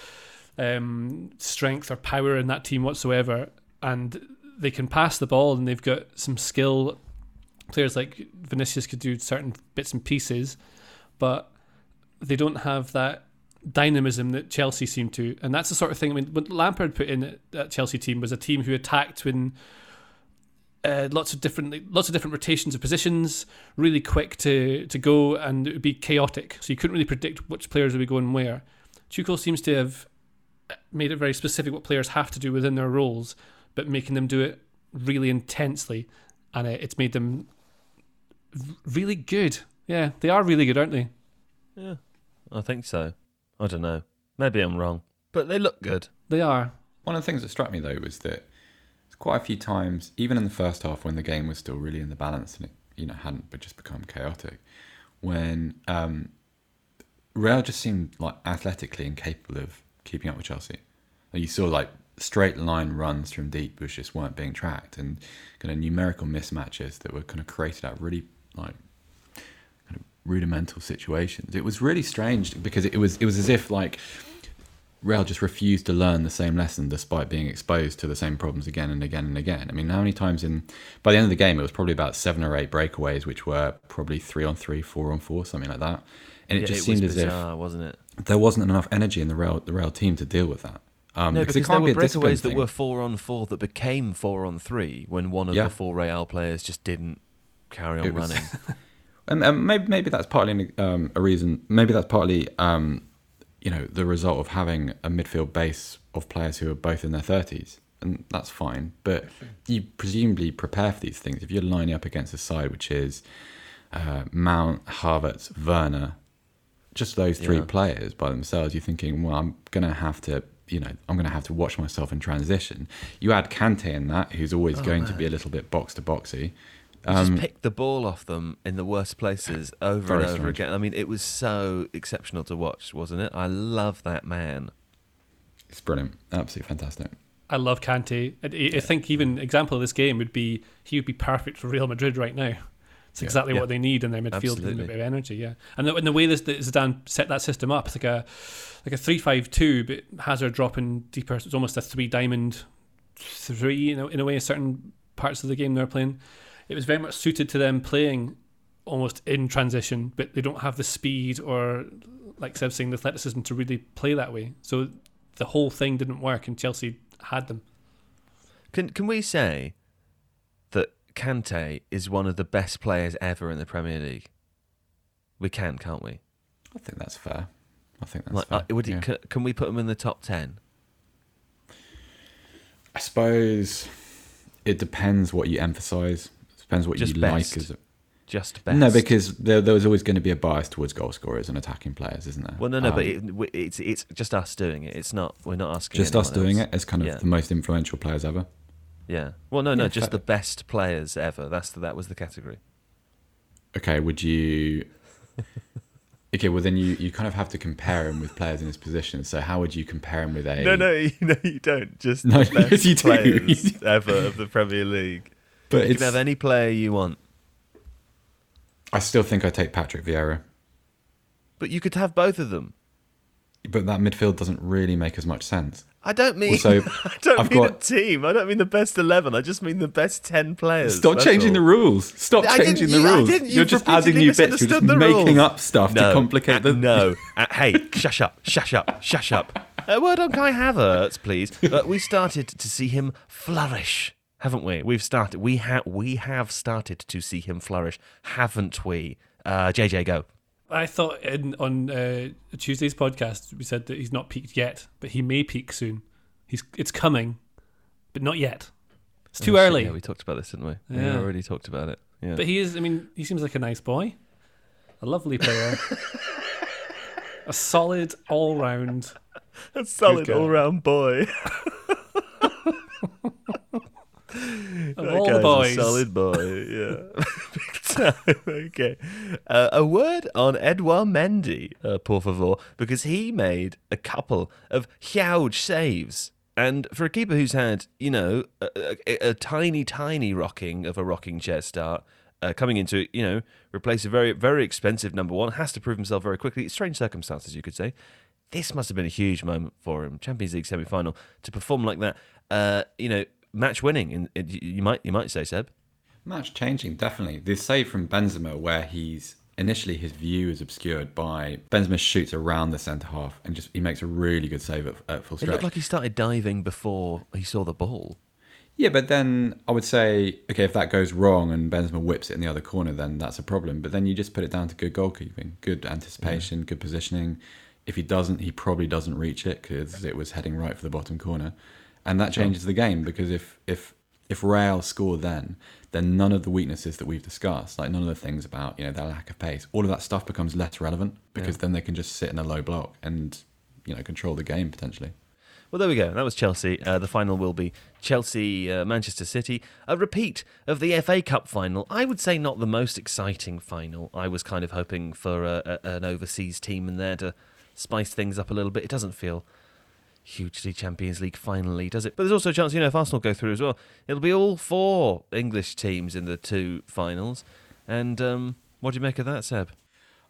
um, strength or power in that team whatsoever. And they can pass the ball, and they've got some skill. Players like Vinicius could do certain bits and pieces, but they don't have that dynamism that Chelsea seem to. And that's the sort of thing, I mean, what Lampard put in that Chelsea team was a team who attacked when Uh, lots of different, lots of different rotations of positions, really quick to to go, and it would be chaotic. So you couldn't really predict which players would be going where. Tuchel seems to have made it very specific what players have to do within their roles, but making them do it really intensely, and uh, it's made them really good. Yeah, they are really good, aren't they? Yeah, I think so. I don't know. Maybe I'm wrong, but they look good. They are. One of the things that struck me though was that quite a few times, even in the first half when the game was still really in the balance and it, you know, hadn't but just become chaotic, when um, Real just seemed like athletically incapable of keeping up with Chelsea. And you saw like straight line runs from deep which just weren't being tracked, and kind of numerical mismatches that were kind of created out of really like kind of rudimental situations. It was really strange because it was it was as if like Real just refused to learn the same lesson despite being exposed to the same problems again and again and again. I mean, how many times in by the end of the game it was probably about seven or eight breakaways, which were probably three on three, four on four, something like that. And it yeah, just it seemed was as bizarre, if wasn't it? there wasn't enough energy in the Real the Real team to deal with that. Um, no, because, because it can't there were be a discipline breakaways that thing. were four on four that became four on three when one of Yeah. the four Real players just didn't carry on It was- running. And, and maybe maybe that's partly um, a reason. Maybe that's partly um, you know the result of having a midfield base of players who are both in their thirties, and that's fine. But you presumably prepare for these things if you're lining up against a side which is uh, Mount, Havertz, Werner, just those three Yeah. players by themselves. You're thinking, well, I'm gonna have to. You know, I'm going to have to watch myself in transition. You add Kante in that, who's always Oh, going to man. be a little bit box to boxy. You Um, just picked the ball off them in the worst places over Very and over strange. again. I mean, it was so exceptional to watch, wasn't it? I love that man. It's brilliant, absolutely fantastic. I love Kante. I, I think even example of this game would be he would be perfect for Real Madrid right now. It's Yeah. exactly Yeah. what they need in their midfield Absolutely. and a bit of energy. Yeah, and the, and the way this that Zidane set that system up, it's like a like a three five two, but Hazard dropping deeper. It's almost a three diamond three, you know, in a way. In certain parts of the game they're playing, it was very much suited to them playing almost in transition, but they don't have the speed or, like Seb saying, the athleticism to really play that way. So the whole thing didn't work, and Chelsea had them. Can can we say that Kante is one of the best players ever in the Premier League? We can, can't we? I think that's fair. I think that's Like, fair. uh, would it, yeah. can, can we put him in the top ten? I suppose it depends what you emphasise. It depends what Just you best. like. As a, Just best. no, because there, there was always going to be a bias towards goal scorers and attacking players, isn't there? Well, no, no, but Um, it, it's it's just us doing it. It's not. We're not asking. just us anyone doing else. it as kind of Yeah. the most influential players ever. Yeah. Well, no, no, Yeah, just fair. the best players ever. That's the, that was the category. Okay, would you? Okay, well then you, you kind of have to compare him with players in his position. So how would you compare him with a? No, no, you, no, you don't. Just No, the best yes, you do. players ever of the Premier League. But you it's. can have any player you want, I still think I take Patrick Vieira, but you could have both of them. but that midfield doesn't really make as much sense. I don't mean. Also, I don't I've mean got- a team. I don't mean the best eleven. I just mean the best ten players. Stop that's changing all. the rules. Stop I changing didn't- the I rules. didn't. You're You've just adding repeatedly new bits. You're just misunderstood the making rules. up stuff No, to complicate uh, the. No. Uh, hey, shush up, shush up, shush up. A word on Kai Havertz, please. Uh, we started to see him flourish, haven't we? We've started. We have. We have started to see him flourish, haven't we? Uh, J J, go. I thought in, on uh, Tuesday's podcast we said that he's not peaked yet, but he may peak soon. He's it's coming, but not yet. It's too Oh, shit, early. yeah, we talked about this, didn't we? Yeah. We already talked about it. Yeah. But he is. I mean, he seems like a nice boy, a lovely player, a solid all-round, a solid guy. all-round boy. of That all the guy's boys. a solid boy, yeah. Big time. Okay. Uh, a word on Edouard Mendy, uh, por favor, because he made a couple of huge saves. And for a keeper who's had, you know, a, a, a tiny, tiny rocking of a rocking chair start, uh, coming into, you know, replace a very, very expensive number one, has to prove himself very quickly. Strange circumstances, you could say. This must have been a huge moment for him. Champions League semi-final to perform like that. Uh, you know, match winning. In, in, you might, you might say, Seb. Match changing, definitely. The save from Benzema, where he's initially his view is obscured by Benzema shoots around the centre half and just he makes a really good save at, at full It stretch. looked like he started diving before he saw the ball. Yeah, but then I would say, okay, if that goes wrong and Benzema whips it in the other corner, then that's a problem. But then you just put it down to good goalkeeping, good anticipation, yeah. good positioning. If he doesn't, he probably doesn't reach it because it was heading right for the bottom corner. And that changes the game because if if if Real score then, then none of the weaknesses that we've discussed, like none of the things about, you know, their lack of pace, all of that stuff becomes less relevant because yeah. then they can just sit in a low block and, you know, control the game potentially. Well, there we go. That was Chelsea. Uh, the final will be Chelsea, uh, Manchester City. A repeat of the F A Cup final. I would say not the most exciting final. I was kind of hoping for a, a, an overseas team in there to spice things up a little bit. It doesn't feel hugely Champions League finally, does it? But there's also a chance, you know, if Arsenal go through as well, it'll be all four English teams in the two finals. And um, what do you make of that, Seb?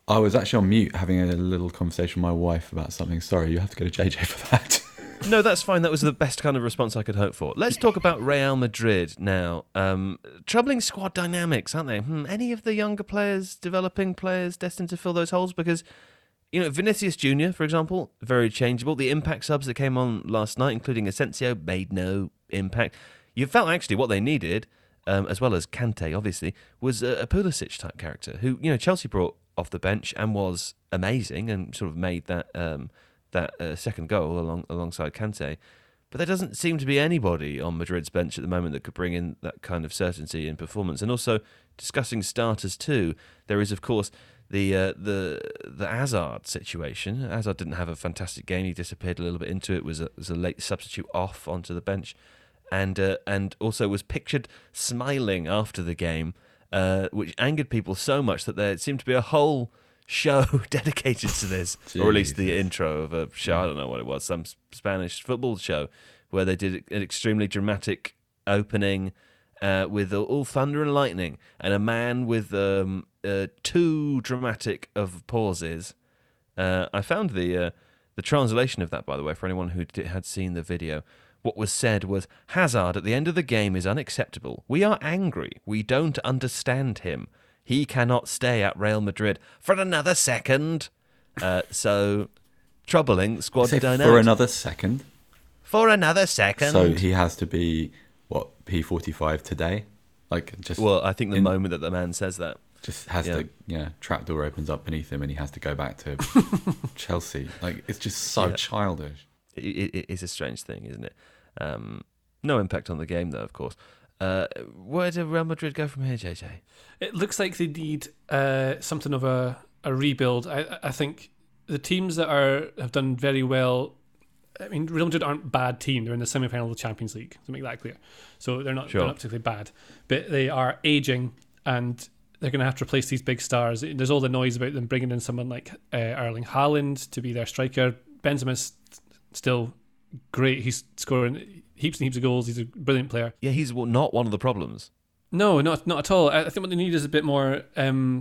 I was actually on mute having a little conversation with my wife about something. Sorry, you have to go to J J for that. No, that's fine. That was the best kind of response I could hope for. Let's talk about Real Madrid now. Um, troubling squad dynamics, aren't they? Hmm, any of the younger players, developing players, destined to fill those holes? Because, you know, Vinicius Junior, for example, very changeable. The impact subs that came on last night, including Asensio, made no impact. You felt actually what they needed, um, as well as Kante, obviously, was a, a Pulisic-type character who, you know, Chelsea brought off the bench and was amazing and sort of made that... Um, that uh, second goal along alongside Kante. But there doesn't seem to be anybody on Madrid's bench at the moment that could bring in that kind of certainty in performance. And also, discussing starters too, there is, of course, the uh, the the Hazard situation. Hazard didn't have a fantastic game. He disappeared a little bit into it, was a, was a late substitute off onto the bench, and uh, and also was pictured smiling after the game, uh, which angered people so much that there seemed to be a whole show dedicated to this, or at least the intro of a show, I don't know what it was, some Spanish football show, where they did an extremely dramatic opening uh, with all thunder and lightning, and a man with um, uh, too dramatic of pauses. Uh, I found the uh, the translation of that, by the way, for anyone who did, had seen the video. What was said was, Hazard at the end of the game is unacceptable. We are angry. We don't understand him. He cannot stay at Real Madrid for another second. Uh, so, troubling squad dynamics. For another second? For another second. So he has to be, what, P forty-five today? Like just. Well, I think the in, moment that the man says that. Just has yeah. to, yeah, trapdoor opens up beneath him and he has to go back to Chelsea. Like, it's just so yeah. childish. It, it, it is a strange thing, isn't it? Um, no impact on the game, though, of course. Uh, where do Real Madrid go from here, J J? It looks like they need uh, something of a, a rebuild. I, I think the teams that are have done very well. I mean, Real Madrid aren't a bad team. They're in the semi-final of the Champions League, to make that clear. So they're not, sure. they're not particularly bad. But they are aging, and they're going to have to replace these big stars. There's all the noise about them bringing in someone like uh, Erling Haaland to be their striker. Benzema's still great. He's scoring heaps and heaps of goals. He's a brilliant player. Yeah, he's not one of the problems. No, not not at all. I think what they need is a bit more um,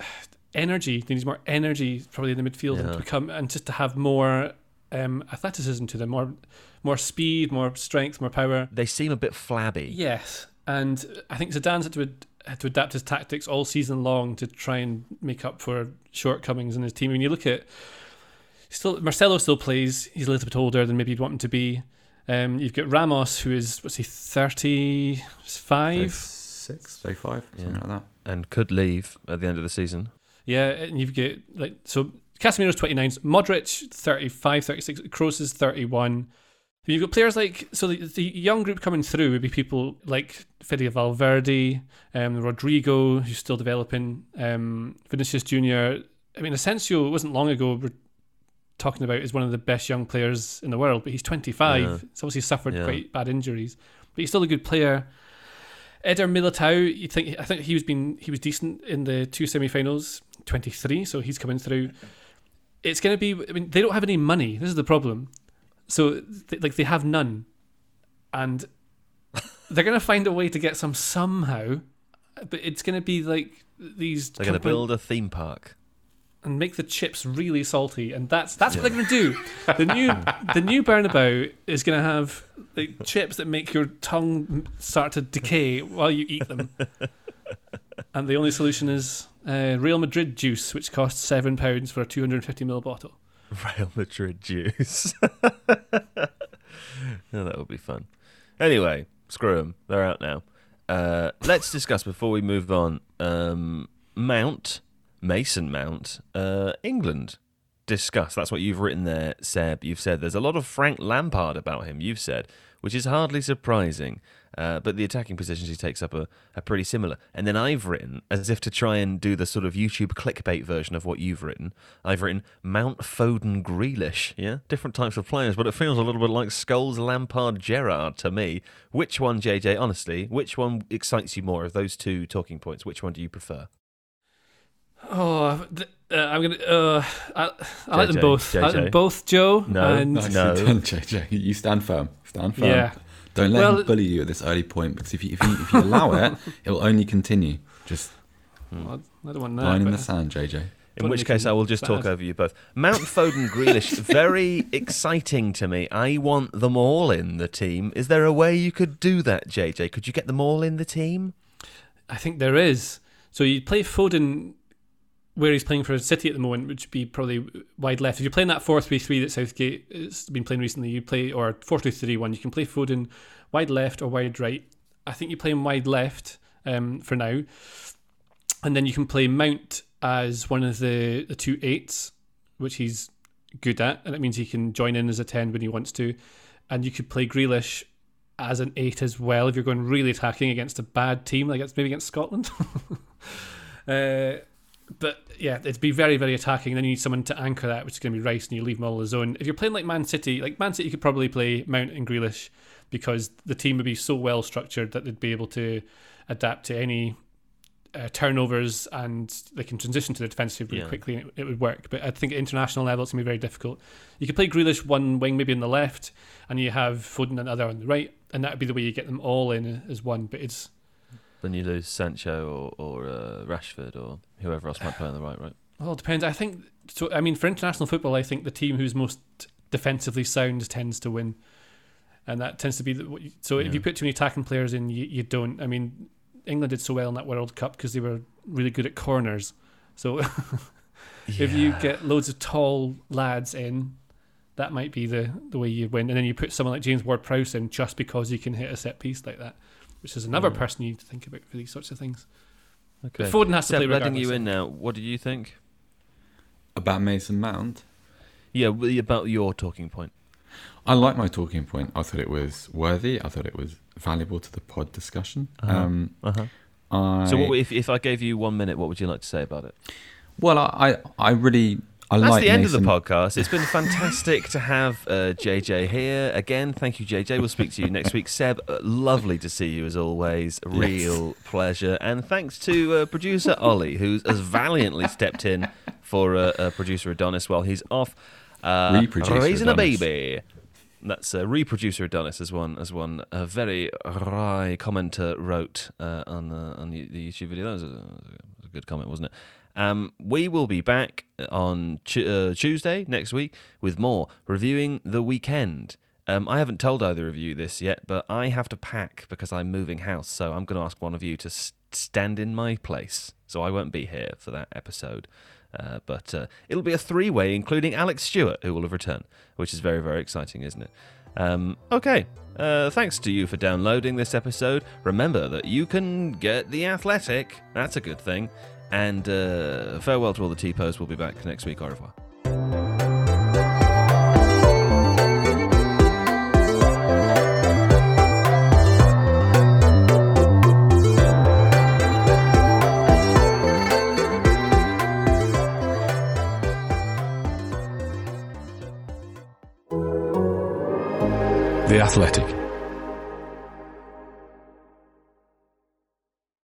energy. They need more energy, probably in the midfield, yeah. and to become and just to have more um, athleticism to them, more more speed, more strength, more power. They seem a bit flabby. Yes, and I think Zidane's had to ad- had to adapt his tactics all season long to try and make up for shortcomings in his team. When you look at still Marcelo still plays. He's a little bit older than maybe you'd want him to be. Um, you've got Ramos, who is what's he thirty-five. Six, say five, something yeah. like that, and could leave at the end of the season. Yeah, and you've got like so Casemiro's twenty-nine, Modric thirty-five, thirty-six, Kroos is thirty-one. You've got players like so the, the young group coming through would be people like Fede Valverde, um, Rodrigo, who's still developing, um, Vinicius Junior. I mean, Asensio, it wasn't long ago we're talking about is one of the best young players in the world, but he's twenty-five. Yeah. He's obviously suffered yeah. quite bad injuries, but he's still a good player. Eder Militao, you think I think he was been he was decent in the two semi-finals, twenty-three, so he's coming through. It's going to be. I mean, they don't have any money. This is the problem. So, they, like, they have none, and they're going to find a way to get some somehow. But it's going to be like these. They're going to build a theme park and make the chips really salty, and that's that's yeah. what they're going to do. The new the new Bernabeu is going to have like chips that make your tongue start to decay while you eat them. And the only solution is uh, Real Madrid juice, which costs seven pounds for a two hundred and fifty milliliter bottle. Real Madrid juice. Oh, that would be fun. Anyway, screw them. They're out now. Uh, let's discuss before we move on. Um, Mount. Mason Mount, uh, England. Discuss. That's what you've written there, Seb. You've said there's a lot of Frank Lampard about him, you've said, which is hardly surprising. Uh, but the attacking positions he takes up are, are pretty similar. And then I've written, as if to try and do the sort of YouTube clickbait version of what you've written, I've written Mount, Foden, Grealish. Yeah? Different types of players, but it feels a little bit like Scholes, Lampard, Gerrard to me. Which one, J J, honestly, which one excites you more of those two talking points? Which one do you prefer? Oh, uh, I'm gonna. Uh, I, I like them both. I like them both, Joe. No, and no, done, J J. You stand firm. Stand firm. Yeah. Don't let well, him bully you at this early point, because if you if you, if you allow it, it will only continue. Just well, I don't want that. line in the sand, J J. In which case, I will just talk over you both. Mount, Foden, Grealish, very exciting to me. I want them all in the team. Is there a way you could do that, J J? Could you get them all in the team? I think there is. So you play Foden where he's playing for City at the moment, which would be probably wide left. If you're playing that four three three that Southgate has been playing recently, you play, or four two three one, you can play Foden wide left or wide right. I think you play him wide left um, for now. And then you can play Mount as one of the, the two eights, which he's good at, and it means he can join in as a ten when he wants to. And you could play Grealish as an eight as well if you're going really attacking against a bad team, like maybe against Scotland. uh, but yeah, it'd be very, very attacking. And then you need someone to anchor that, which is going to be Rice, and you leave them all on his own. If you're playing like Man City, like Man City could probably play Mount and Grealish because the team would be so well structured that they'd be able to adapt to any Uh, turnovers, and they can transition to the defensive really yeah. quickly, and it, it would work. But I think at international level it's going to be very difficult. You could play Grealish one wing maybe on the left, and you have Foden another on the right, and that would be the way you get them all in as one. But it's then you lose Sancho or, or uh, Rashford or whoever else might play on the right, right? Well, it depends. I think so. I mean, for international football, I think the team who's most defensively sound tends to win, and that tends to be the, so. Yeah. If you put too many attacking players in, you, you don't. I mean, England did so well in that World Cup because they were really good at corners. So yeah. if you get loads of tall lads in, that might be the, the way you win. And then you put someone like James Ward-Prowse in just because you can hit a set piece like that, which is another mm. person you need to think about for these sorts of things. Okay. But Foden has to Seb, play regardless. letting you in now. What do you think about Mason Mount? Yeah, about your talking point. I like my talking point. I thought it was worthy. I thought it was valuable to the pod discussion. Uh-huh. Um, uh-huh. I, so what, if if I gave you one minute, what would you like to say about it? Well, I, I, I really... I That's like the end Mason. of the podcast. It's been fantastic to have uh, J J here. Again, thank you, J J. We'll speak to you next week. Seb, uh, lovely to see you as always. A real yes. pleasure. And thanks to uh, producer Ollie, who's as valiantly stepped in for uh, uh, producer Adonis while he's off uh, raising Adonis. a baby. That's uh, reproducer Adonis, as one as one a very wry commenter wrote uh, on uh, on the, the YouTube video. That was a, was a good comment, wasn't it? Um, we will be back on ch- uh, Tuesday next week with more reviewing The Weekend. Um, I haven't told either of you this yet, but I have to pack because I'm moving house, so I'm going to ask one of you to st- stand in my place. So I won't be here for that episode. Uh, but uh, it'll be a three-way, including Alex Stewart, who will have returned, which is very, very exciting, isn't it? Um, okay, uh, thanks to you for downloading this episode. Remember that you can get The Athletic. That's a good thing. And uh, farewell to all the T-Pos. We'll be back next week. Au revoir. The Athletic.